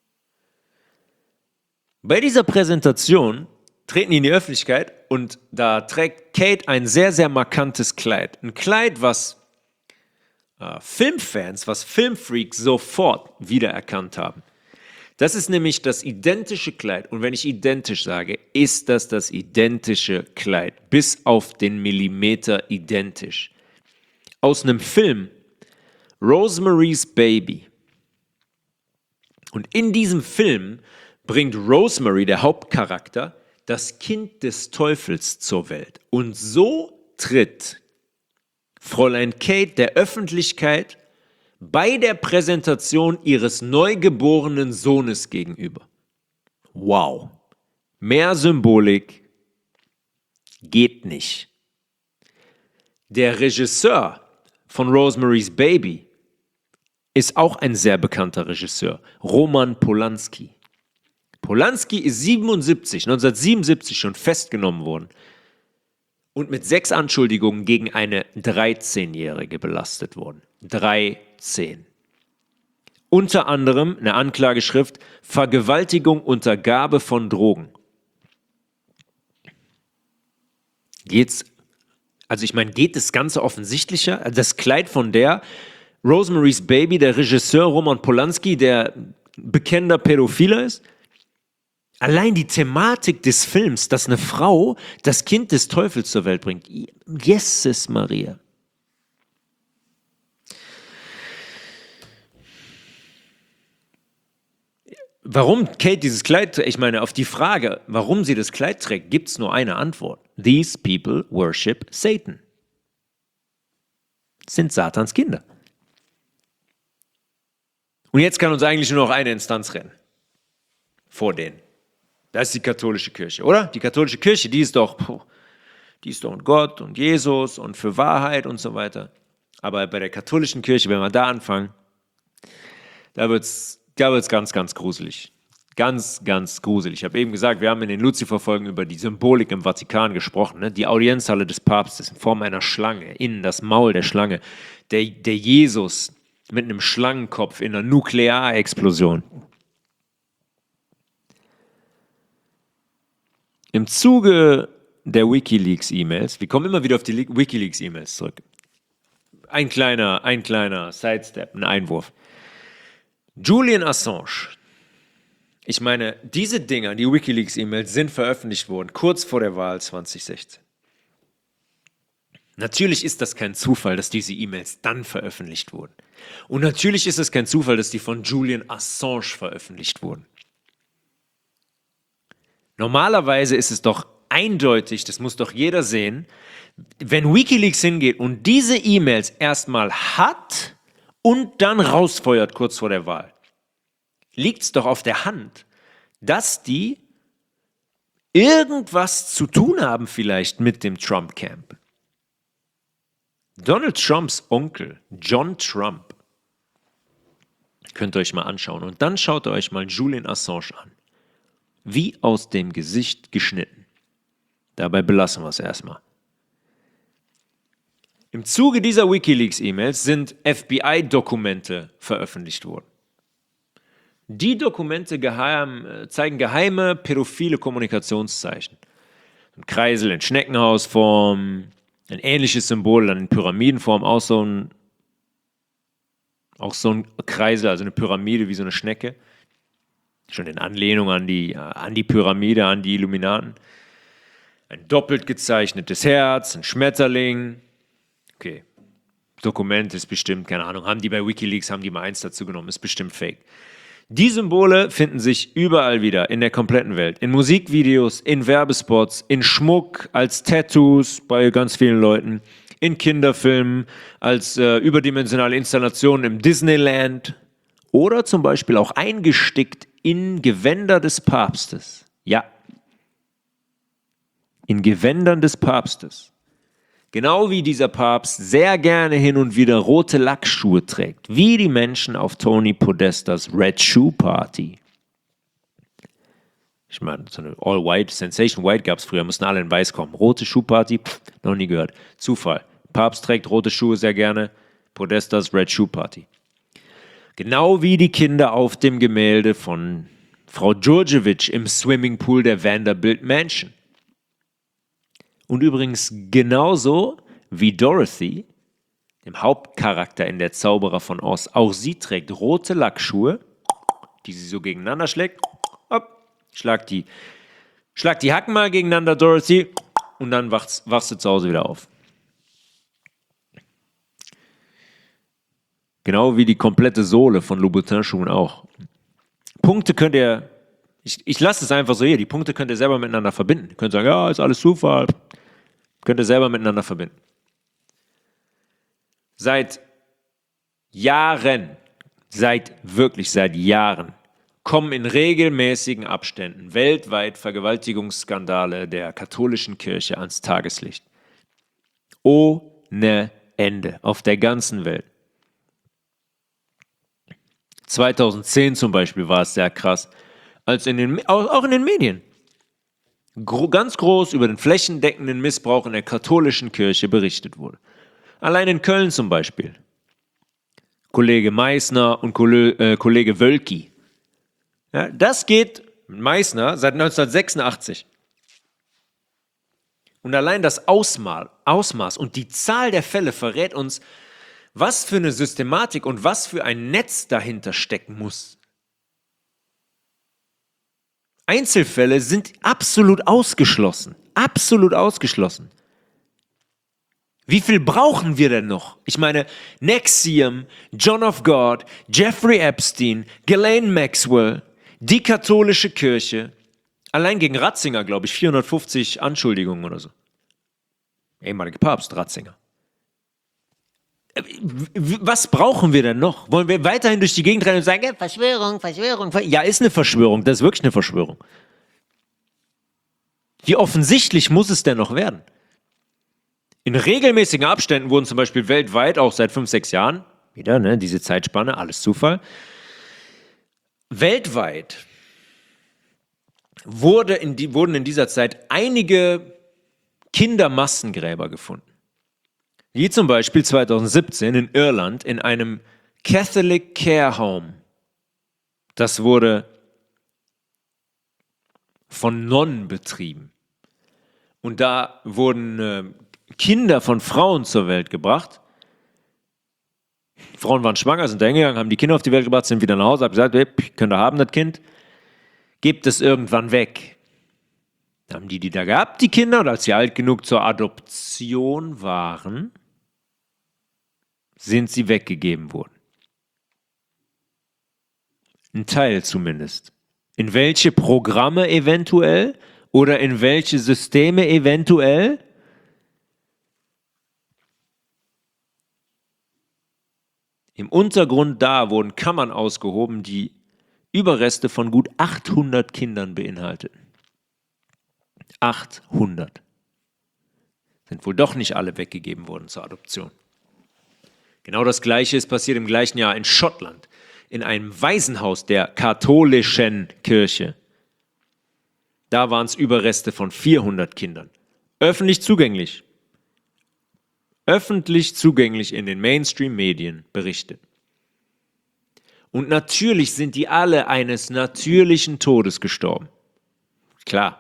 Bei dieser Präsentation treten die in die Öffentlichkeit und da trägt Kate ein sehr, sehr markantes Kleid. Ein Kleid, was äh, Filmfans, was Filmfreaks sofort wiedererkannt haben. Das ist nämlich das identische Kleid. Und wenn ich identisch sage, ist das das identische Kleid. Bis auf den Millimeter identisch. Aus einem Film, Rosemary's Baby. Und in diesem Film bringt Rosemary, der Hauptcharakter, das Kind des Teufels zur Welt. Und so tritt Fräulein Kate der Öffentlichkeit bei der Präsentation ihres neugeborenen Sohnes gegenüber. Wow. Mehr Symbolik geht nicht. Der Regisseur von Rosemary's Baby ist auch ein sehr bekannter Regisseur, Roman Polanski. Polanski ist siebenundsiebzig, neunzehnhundertsiebenundsiebzig schon festgenommen worden und mit sechs Anschuldigungen gegen eine dreizehnjährige belastet worden. dreizehn. Unter anderem eine Anklageschrift Vergewaltigung unter Gabe von Drogen. Geht's, also ich meine, geht das Ganze offensichtlicher? Das Kleid von der, Rosemary's Baby, der Regisseur Roman Polanski, der bekennender Pädophiler ist? Allein die Thematik des Films, dass eine Frau das Kind des Teufels zur Welt bringt. Jesus Maria. Warum Kate dieses Kleid trägt, ich meine, auf die Frage, warum sie das Kleid trägt, gibt es nur eine Antwort. These people worship Satan. Das sind Satans Kinder. Und jetzt kann uns eigentlich nur noch eine Instanz rennen. Vor denen. Das ist die katholische Kirche, oder? Die katholische Kirche, die ist doch, die ist doch und Gott und Jesus und für Wahrheit und so weiter. Aber bei der katholischen Kirche, wenn wir da anfangen, da wird es da wird's ganz, ganz gruselig. Ganz, ganz gruselig. Ich habe eben gesagt, wir haben in den Luzifer-Folgen über die Symbolik im Vatikan gesprochen. Ne? Die Audienzhalle des Papstes in Form einer Schlange, innen das Maul der Schlange. Der, der Jesus mit einem Schlangenkopf in einer Nuklearexplosion. Im Zuge der WikiLeaks-E-Mails. Wir kommen immer wieder auf die Le- WikiLeaks-E-Mails zurück. Ein kleiner, ein kleiner Sidestep, ein Einwurf. Julian Assange. Ich meine, diese Dinger, die WikiLeaks-E-Mails, sind veröffentlicht worden, kurz vor der Wahl zwanzig sechzehn. Natürlich ist das kein Zufall, dass diese E-Mails dann veröffentlicht wurden. Und natürlich ist es kein Zufall, dass die von Julian Assange veröffentlicht wurden. Normalerweise ist es doch eindeutig, das muss doch jeder sehen, wenn WikiLeaks hingeht und diese E-Mails erstmal hat und dann rausfeuert kurz vor der Wahl, liegt es doch auf der Hand, dass die irgendwas zu tun haben vielleicht mit dem Trump-Camp. Donald Trumps Onkel, John Trump, könnt ihr euch mal anschauen. Und dann schaut ihr euch mal Julian Assange an. Wie aus dem Gesicht geschnitten. Dabei belassen wir es erstmal. Im Zuge dieser WikiLeaks-E-Mails sind F B I-Dokumente veröffentlicht worden. Die Dokumente geheim, zeigen geheime pädophile Kommunikationszeichen. Ein Kreisel in Schneckenhausform, ein ähnliches Symbol dann in Pyramidenform, auch so ein, auch so ein Kreisel, also eine Pyramide wie so eine Schnecke. Schon in Anlehnung an die, an die Pyramide, an die Illuminaten. Ein doppelt gezeichnetes Herz, ein Schmetterling. Okay, Dokument ist bestimmt, keine Ahnung, haben die bei WikiLeaks, haben die mal eins dazu genommen, ist bestimmt fake. Die Symbole finden sich überall wieder in der kompletten Welt. In Musikvideos, in Werbespots, in Schmuck, als Tattoos bei ganz vielen Leuten, in Kinderfilmen, als äh, überdimensionale Installationen im Disneyland oder zum Beispiel auch eingestickt in Gewänder des Papstes. Ja, in Gewändern des Papstes. Genau wie dieser Papst sehr gerne hin und wieder rote Lackschuhe trägt, wie die Menschen auf Tony Podestas Red Shoe Party. Ich meine, so eine All-White, Sensation White gab es früher, mussten alle in Weiß kommen. Rote Schuhparty, pff, noch nie gehört. Zufall. Papst trägt rote Schuhe sehr gerne, Podestas Red Shoe Party. Genau wie die Kinder auf dem Gemälde von Frau Djurdjevic im Swimmingpool der Vanderbilt Mansion. Und übrigens genauso wie Dorothy, dem Hauptcharakter in Der Zauberer von Oz, auch sie trägt rote Lackschuhe, die sie so gegeneinander schlägt. Hopp, schlag die, schlag die Hacken mal gegeneinander, Dorothy, und dann wachst, wachst du zu Hause wieder auf. Genau wie die komplette Sohle von Louboutin-Schuhen auch. Punkte könnt ihr, ich, ich lasse es einfach so hier, die Punkte könnt ihr selber miteinander verbinden. Ihr könnt sagen, ja, ist alles Zufall. Könnt ihr selber miteinander verbinden. Seit Jahren, seit wirklich seit Jahren, kommen in regelmäßigen Abständen weltweit Vergewaltigungsskandale der katholischen Kirche ans Tageslicht. Ohne Ende, auf der ganzen Welt. zweitausendzehn zum Beispiel war es sehr krass, als in den, auch in den Medien, Gro- ganz groß über den flächendeckenden Missbrauch in der katholischen Kirche berichtet wurde. Allein in Köln zum Beispiel. Kollege Meissner und Kolle, äh, Kollege Wölki. Ja, das geht mit Meissner seit neunzehnhundertsechsundachtzig. Und allein das Ausmaß, Ausmaß und die Zahl der Fälle verrät uns, was für eine Systematik und was für ein Netz dahinter stecken muss. Einzelfälle sind absolut ausgeschlossen. Absolut ausgeschlossen. Wie viel brauchen wir denn noch? Ich meine, N X I V M, John of God, Jeffrey Epstein, Ghislaine Maxwell, die katholische Kirche. Allein gegen Ratzinger, glaube ich, vierhundertfünfzig Anschuldigungen oder so. Ehemaliger Papst, Ratzinger. Was brauchen wir denn noch? Wollen wir weiterhin durch die Gegend rennen und sagen, ja, Verschwörung, Verschwörung, Ver ja, ist eine Verschwörung, das ist wirklich eine Verschwörung. Wie offensichtlich muss es denn noch werden? In regelmäßigen Abständen wurden zum Beispiel weltweit, auch seit fünf, sechs Jahren, wieder, ne, diese Zeitspanne, alles Zufall, weltweit wurde in die, wurden in dieser Zeit einige Kindermassengräber gefunden. Wie zum Beispiel zweitausendsiebzehn in Irland in einem Catholic Care Home. Das wurde von Nonnen betrieben. Und da wurden äh, Kinder von Frauen zur Welt gebracht. Frauen waren schwanger, sind da hingegangen, haben die Kinder auf die Welt gebracht, sind wieder nach Hause, haben gesagt, hey, könnt ihr haben, das Kind. Gebt es irgendwann weg. Da haben die die da gehabt, die Kinder, und als sie alt genug zur Adoption waren, sind sie weggegeben worden. Ein Teil zumindest. In welche Programme eventuell oder in welche Systeme eventuell? Im Untergrund da wurden Kammern ausgehoben, die Überreste von gut achthundert Kindern beinhalteten. achthundert. Sind wohl doch nicht alle weggegeben worden zur Adoption. Genau das Gleiche ist passiert im gleichen Jahr in Schottland, in einem Waisenhaus der katholischen Kirche. Da waren es Überreste von vierhundert Kindern. Öffentlich zugänglich. Öffentlich zugänglich in den Mainstream-Medien berichtet. Und natürlich sind die alle eines natürlichen Todes gestorben. Klar.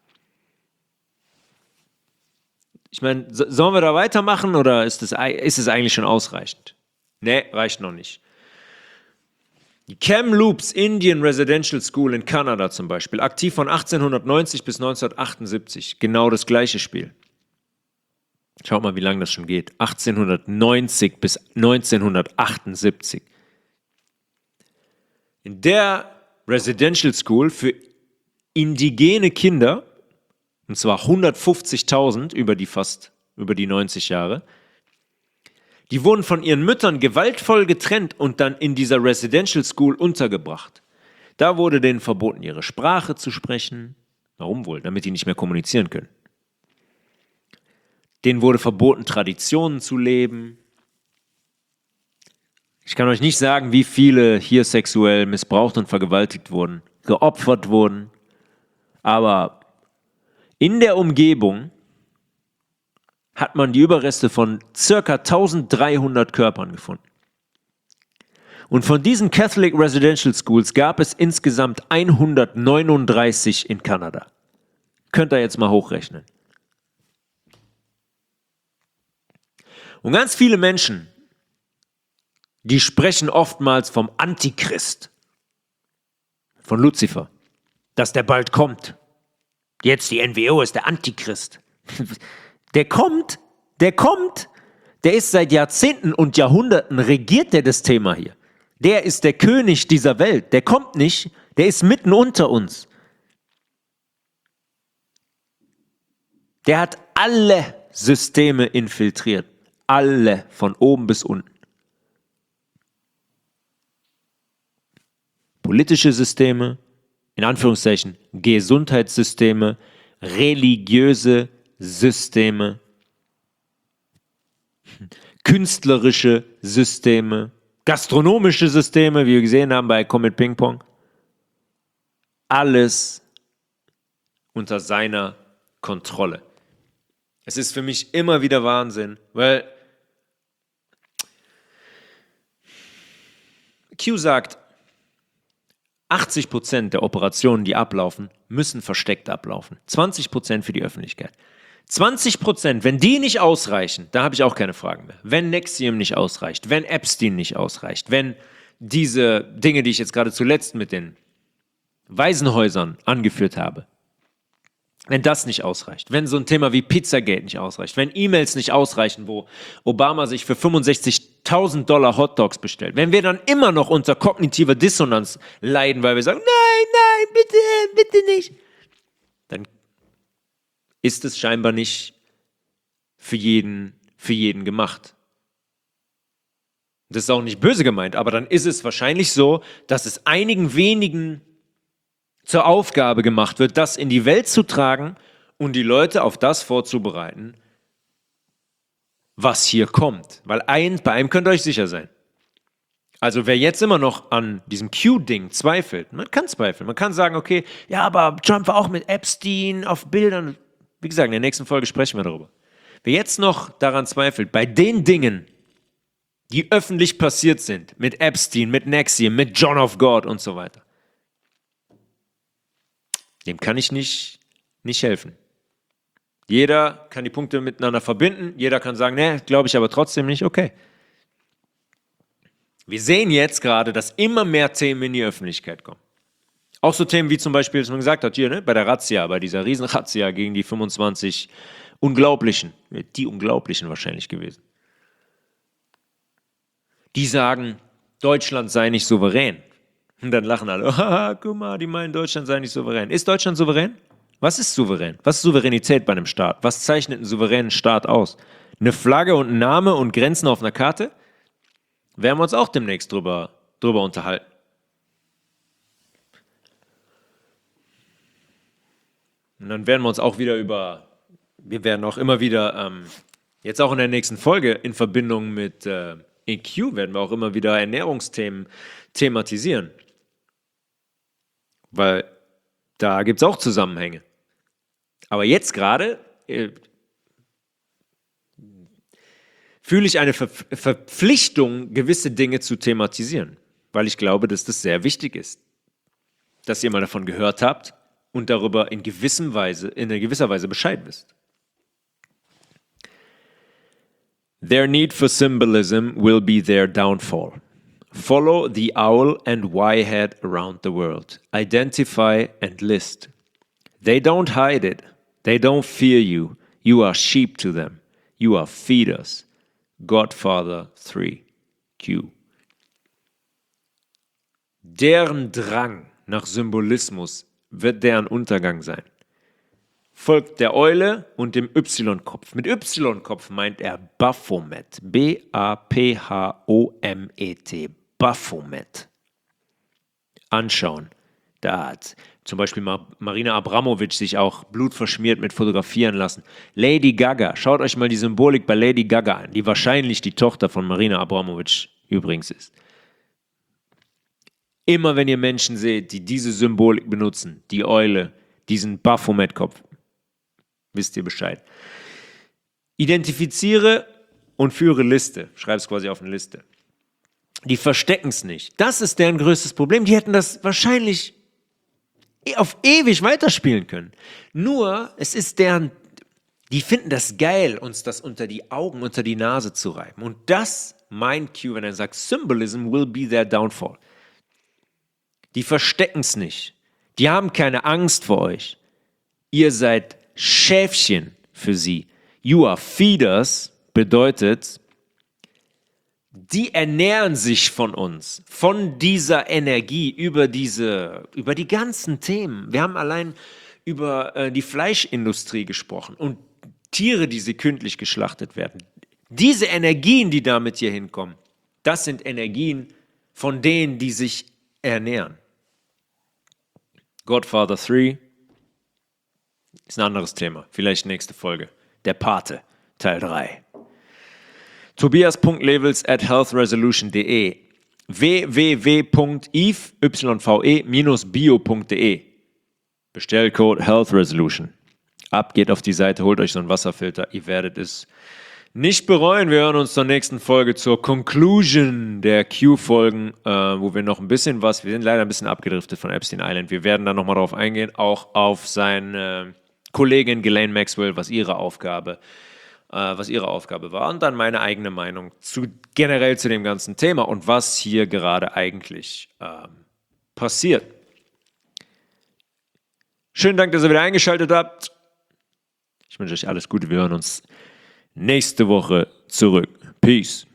Ich meine, so, sollen wir da weitermachen oder ist, das, ist es eigentlich schon ausreichend? Nee, reicht noch nicht. Die Kamloops Indian Residential School in Kanada zum Beispiel, aktiv von achtzehnhundertneunzig bis neunzehnhundertachtundsiebzig, genau das gleiche Spiel. Schaut mal, wie lange das schon geht. achtzehnhundertneunzig bis neunzehnhundertachtundsiebzig. In der Residential School für indigene Kinder, und zwar hundertfünfzigtausend über die fast, über die neunzig Jahre, die wurden von ihren Müttern gewaltvoll getrennt und dann in dieser Residential School untergebracht. Da wurde denen verboten, ihre Sprache zu sprechen. Warum wohl? Damit die nicht mehr kommunizieren können. Denen wurde verboten, Traditionen zu leben. Ich kann euch nicht sagen, wie viele hier sexuell missbraucht und vergewaltigt wurden, geopfert wurden. Aber in der Umgebung hat man die Überreste von ca. dreizehnhundert Körpern gefunden. Und von diesen Catholic Residential Schools gab es insgesamt hundertneununddreißig in Kanada. Könnt ihr jetzt mal hochrechnen. Und ganz viele Menschen, die sprechen oftmals vom Antichrist, von Luzifer, dass der bald kommt. Jetzt die N W O ist der Antichrist. Der kommt, der kommt, der ist seit Jahrzehnten und Jahrhunderten, regiert der das Thema hier. Der ist der König dieser Welt, der kommt nicht, der ist mitten unter uns. Der hat alle Systeme infiltriert, alle, von oben bis unten. Politische Systeme, in Anführungszeichen Gesundheitssysteme, religiöse Systeme, künstlerische Systeme, gastronomische Systeme, wie wir gesehen haben bei Comet Ping Pong. Alles unter seiner Kontrolle. Es ist für mich immer wieder Wahnsinn, weil Q sagt, achtzig Prozent der Operationen, die ablaufen, müssen versteckt ablaufen. zwanzig Prozent für die Öffentlichkeit. zwanzig Prozent, wenn die nicht ausreichen, da habe ich auch keine Fragen mehr. Wenn Nexium nicht ausreicht, wenn Epstein nicht ausreicht, wenn diese Dinge, die ich jetzt gerade zuletzt mit den Waisenhäusern angeführt habe, wenn das nicht ausreicht, wenn so ein Thema wie Pizzagate nicht ausreicht, wenn E-Mails nicht ausreichen, wo Obama sich für fünfundsechzigtausend Dollar Hotdogs bestellt, wenn wir dann immer noch unter kognitiver Dissonanz leiden, weil wir sagen, nein, nein, bitte, bitte nicht, dann ist es scheinbar nicht für jeden, für jeden gemacht. Das ist auch nicht böse gemeint, aber dann ist es wahrscheinlich so, dass es einigen wenigen zur Aufgabe gemacht wird, das in die Welt zu tragen und die Leute auf das vorzubereiten, was hier kommt. Weil ein, bei einem könnt ihr euch sicher sein. Also wer jetzt immer noch an diesem Q-Ding zweifelt, man kann zweifeln, man kann sagen, okay, ja, aber Trump war auch mit Epstein auf Bildern. Wie gesagt, in der nächsten Folge sprechen wir darüber. Wer jetzt noch daran zweifelt, bei den Dingen, die öffentlich passiert sind, mit Epstein, mit Nexium, mit John of God und so weiter, dem kann ich nicht, nicht helfen. Jeder kann die Punkte miteinander verbinden. Jeder kann sagen, nee, glaube ich aber trotzdem nicht. Okay. Wir sehen jetzt gerade, dass immer mehr Themen in die Öffentlichkeit kommen. Auch so Themen wie zum Beispiel, was man gesagt hat, hier, ne, bei der Razzia, bei dieser Riesen-Razzia gegen die fünfundzwanzig Unglaublichen, die Unglaublichen wahrscheinlich gewesen. Die sagen, Deutschland sei nicht souverän. Und dann lachen alle, haha, guck mal, die meinen, Deutschland sei nicht souverän. Ist Deutschland souverän? Was ist souverän? Was ist Souveränität bei einem Staat? Was zeichnet einen souveränen Staat aus? Eine Flagge und ein Name und Grenzen auf einer Karte? Werden wir uns auch demnächst drüber, drüber unterhalten. Und dann werden wir uns auch wieder über, wir werden auch immer wieder, ähm, jetzt auch in der nächsten Folge in Verbindung mit äh, E Q, werden wir auch immer wieder Ernährungsthemen thematisieren. Weil da gibt es auch Zusammenhänge. Aber jetzt gerade äh, fühle ich eine Ver- Verpflichtung, gewisse Dinge zu thematisieren, weil ich glaube, dass das sehr wichtig ist, dass ihr mal davon gehört habt und darüber in, gewissem Weise, in einer gewisser Weise Bescheid wisst. Their need for symbolism will be their downfall. Follow the owl and Y-head around the world. Identify and list. They don't hide it. They don't fear you. You are sheep to them. You are feeders. Godfather three Q. Deren Drang nach Symbolismus wird deren Untergang sein. Folgt der Eule und dem Y-Kopf. Mit Y-Kopf meint er Baphomet. B A P H O M E T. Baphomet. Anschauen. Da hat zum Beispiel Marina Abramovic sich auch blutverschmiert mit fotografieren lassen. Lady Gaga. Schaut euch mal die Symbolik bei Lady Gaga an, die wahrscheinlich die Tochter von Marina Abramovic übrigens ist. Immer wenn ihr Menschen seht, die diese Symbolik benutzen, die Eule, diesen Baphomet-Kopf, wisst ihr Bescheid. Identifiziere und führe Liste. Schreib es quasi auf eine Liste. Die verstecken es nicht. Das ist deren größtes Problem. Die hätten das wahrscheinlich auf ewig weiterspielen können. Nur, es ist deren, die finden das geil, uns das unter die Augen, unter die Nase zu reiben. Und das meint Q, wenn er sagt, Symbolism will be their downfall. Die verstecken es nicht. Die haben keine Angst vor euch. Ihr seid Schäfchen für sie. You are feeders bedeutet, die ernähren sich von uns, von dieser Energie, über diese, über die ganzen Themen. Wir haben allein über äh, die Fleischindustrie gesprochen und Tiere, die sekündlich geschlachtet werden. Diese Energien, die damit hier hinkommen, das sind Energien von denen, die sich ernähren. Godfather three ist ein anderes Thema. Vielleicht nächste Folge. Der Pate, Teil drei. tobias punkt levels at healthresolution punkt de w w w punkt yve bio punkt de Bestellcode healthresolution. Ab geht auf die Seite, holt euch so einen Wasserfilter. Ihr werdet es nicht bereuen. Wir hören uns zur nächsten Folge, zur Conclusion der Q-Folgen, äh, wo wir noch ein bisschen was, wir sind leider ein bisschen abgedriftet von Epstein Island. Wir werden da nochmal drauf eingehen, auch auf seine Kollegin Ghislaine Maxwell, was ihre Aufgabe, äh, was ihre Aufgabe war und dann meine eigene Meinung zu, generell zu dem ganzen Thema und was hier gerade eigentlich ähm, passiert. Schönen Dank, dass ihr wieder eingeschaltet habt. Ich wünsche euch alles Gute. Wir hören uns nächste Woche zurück. Peace.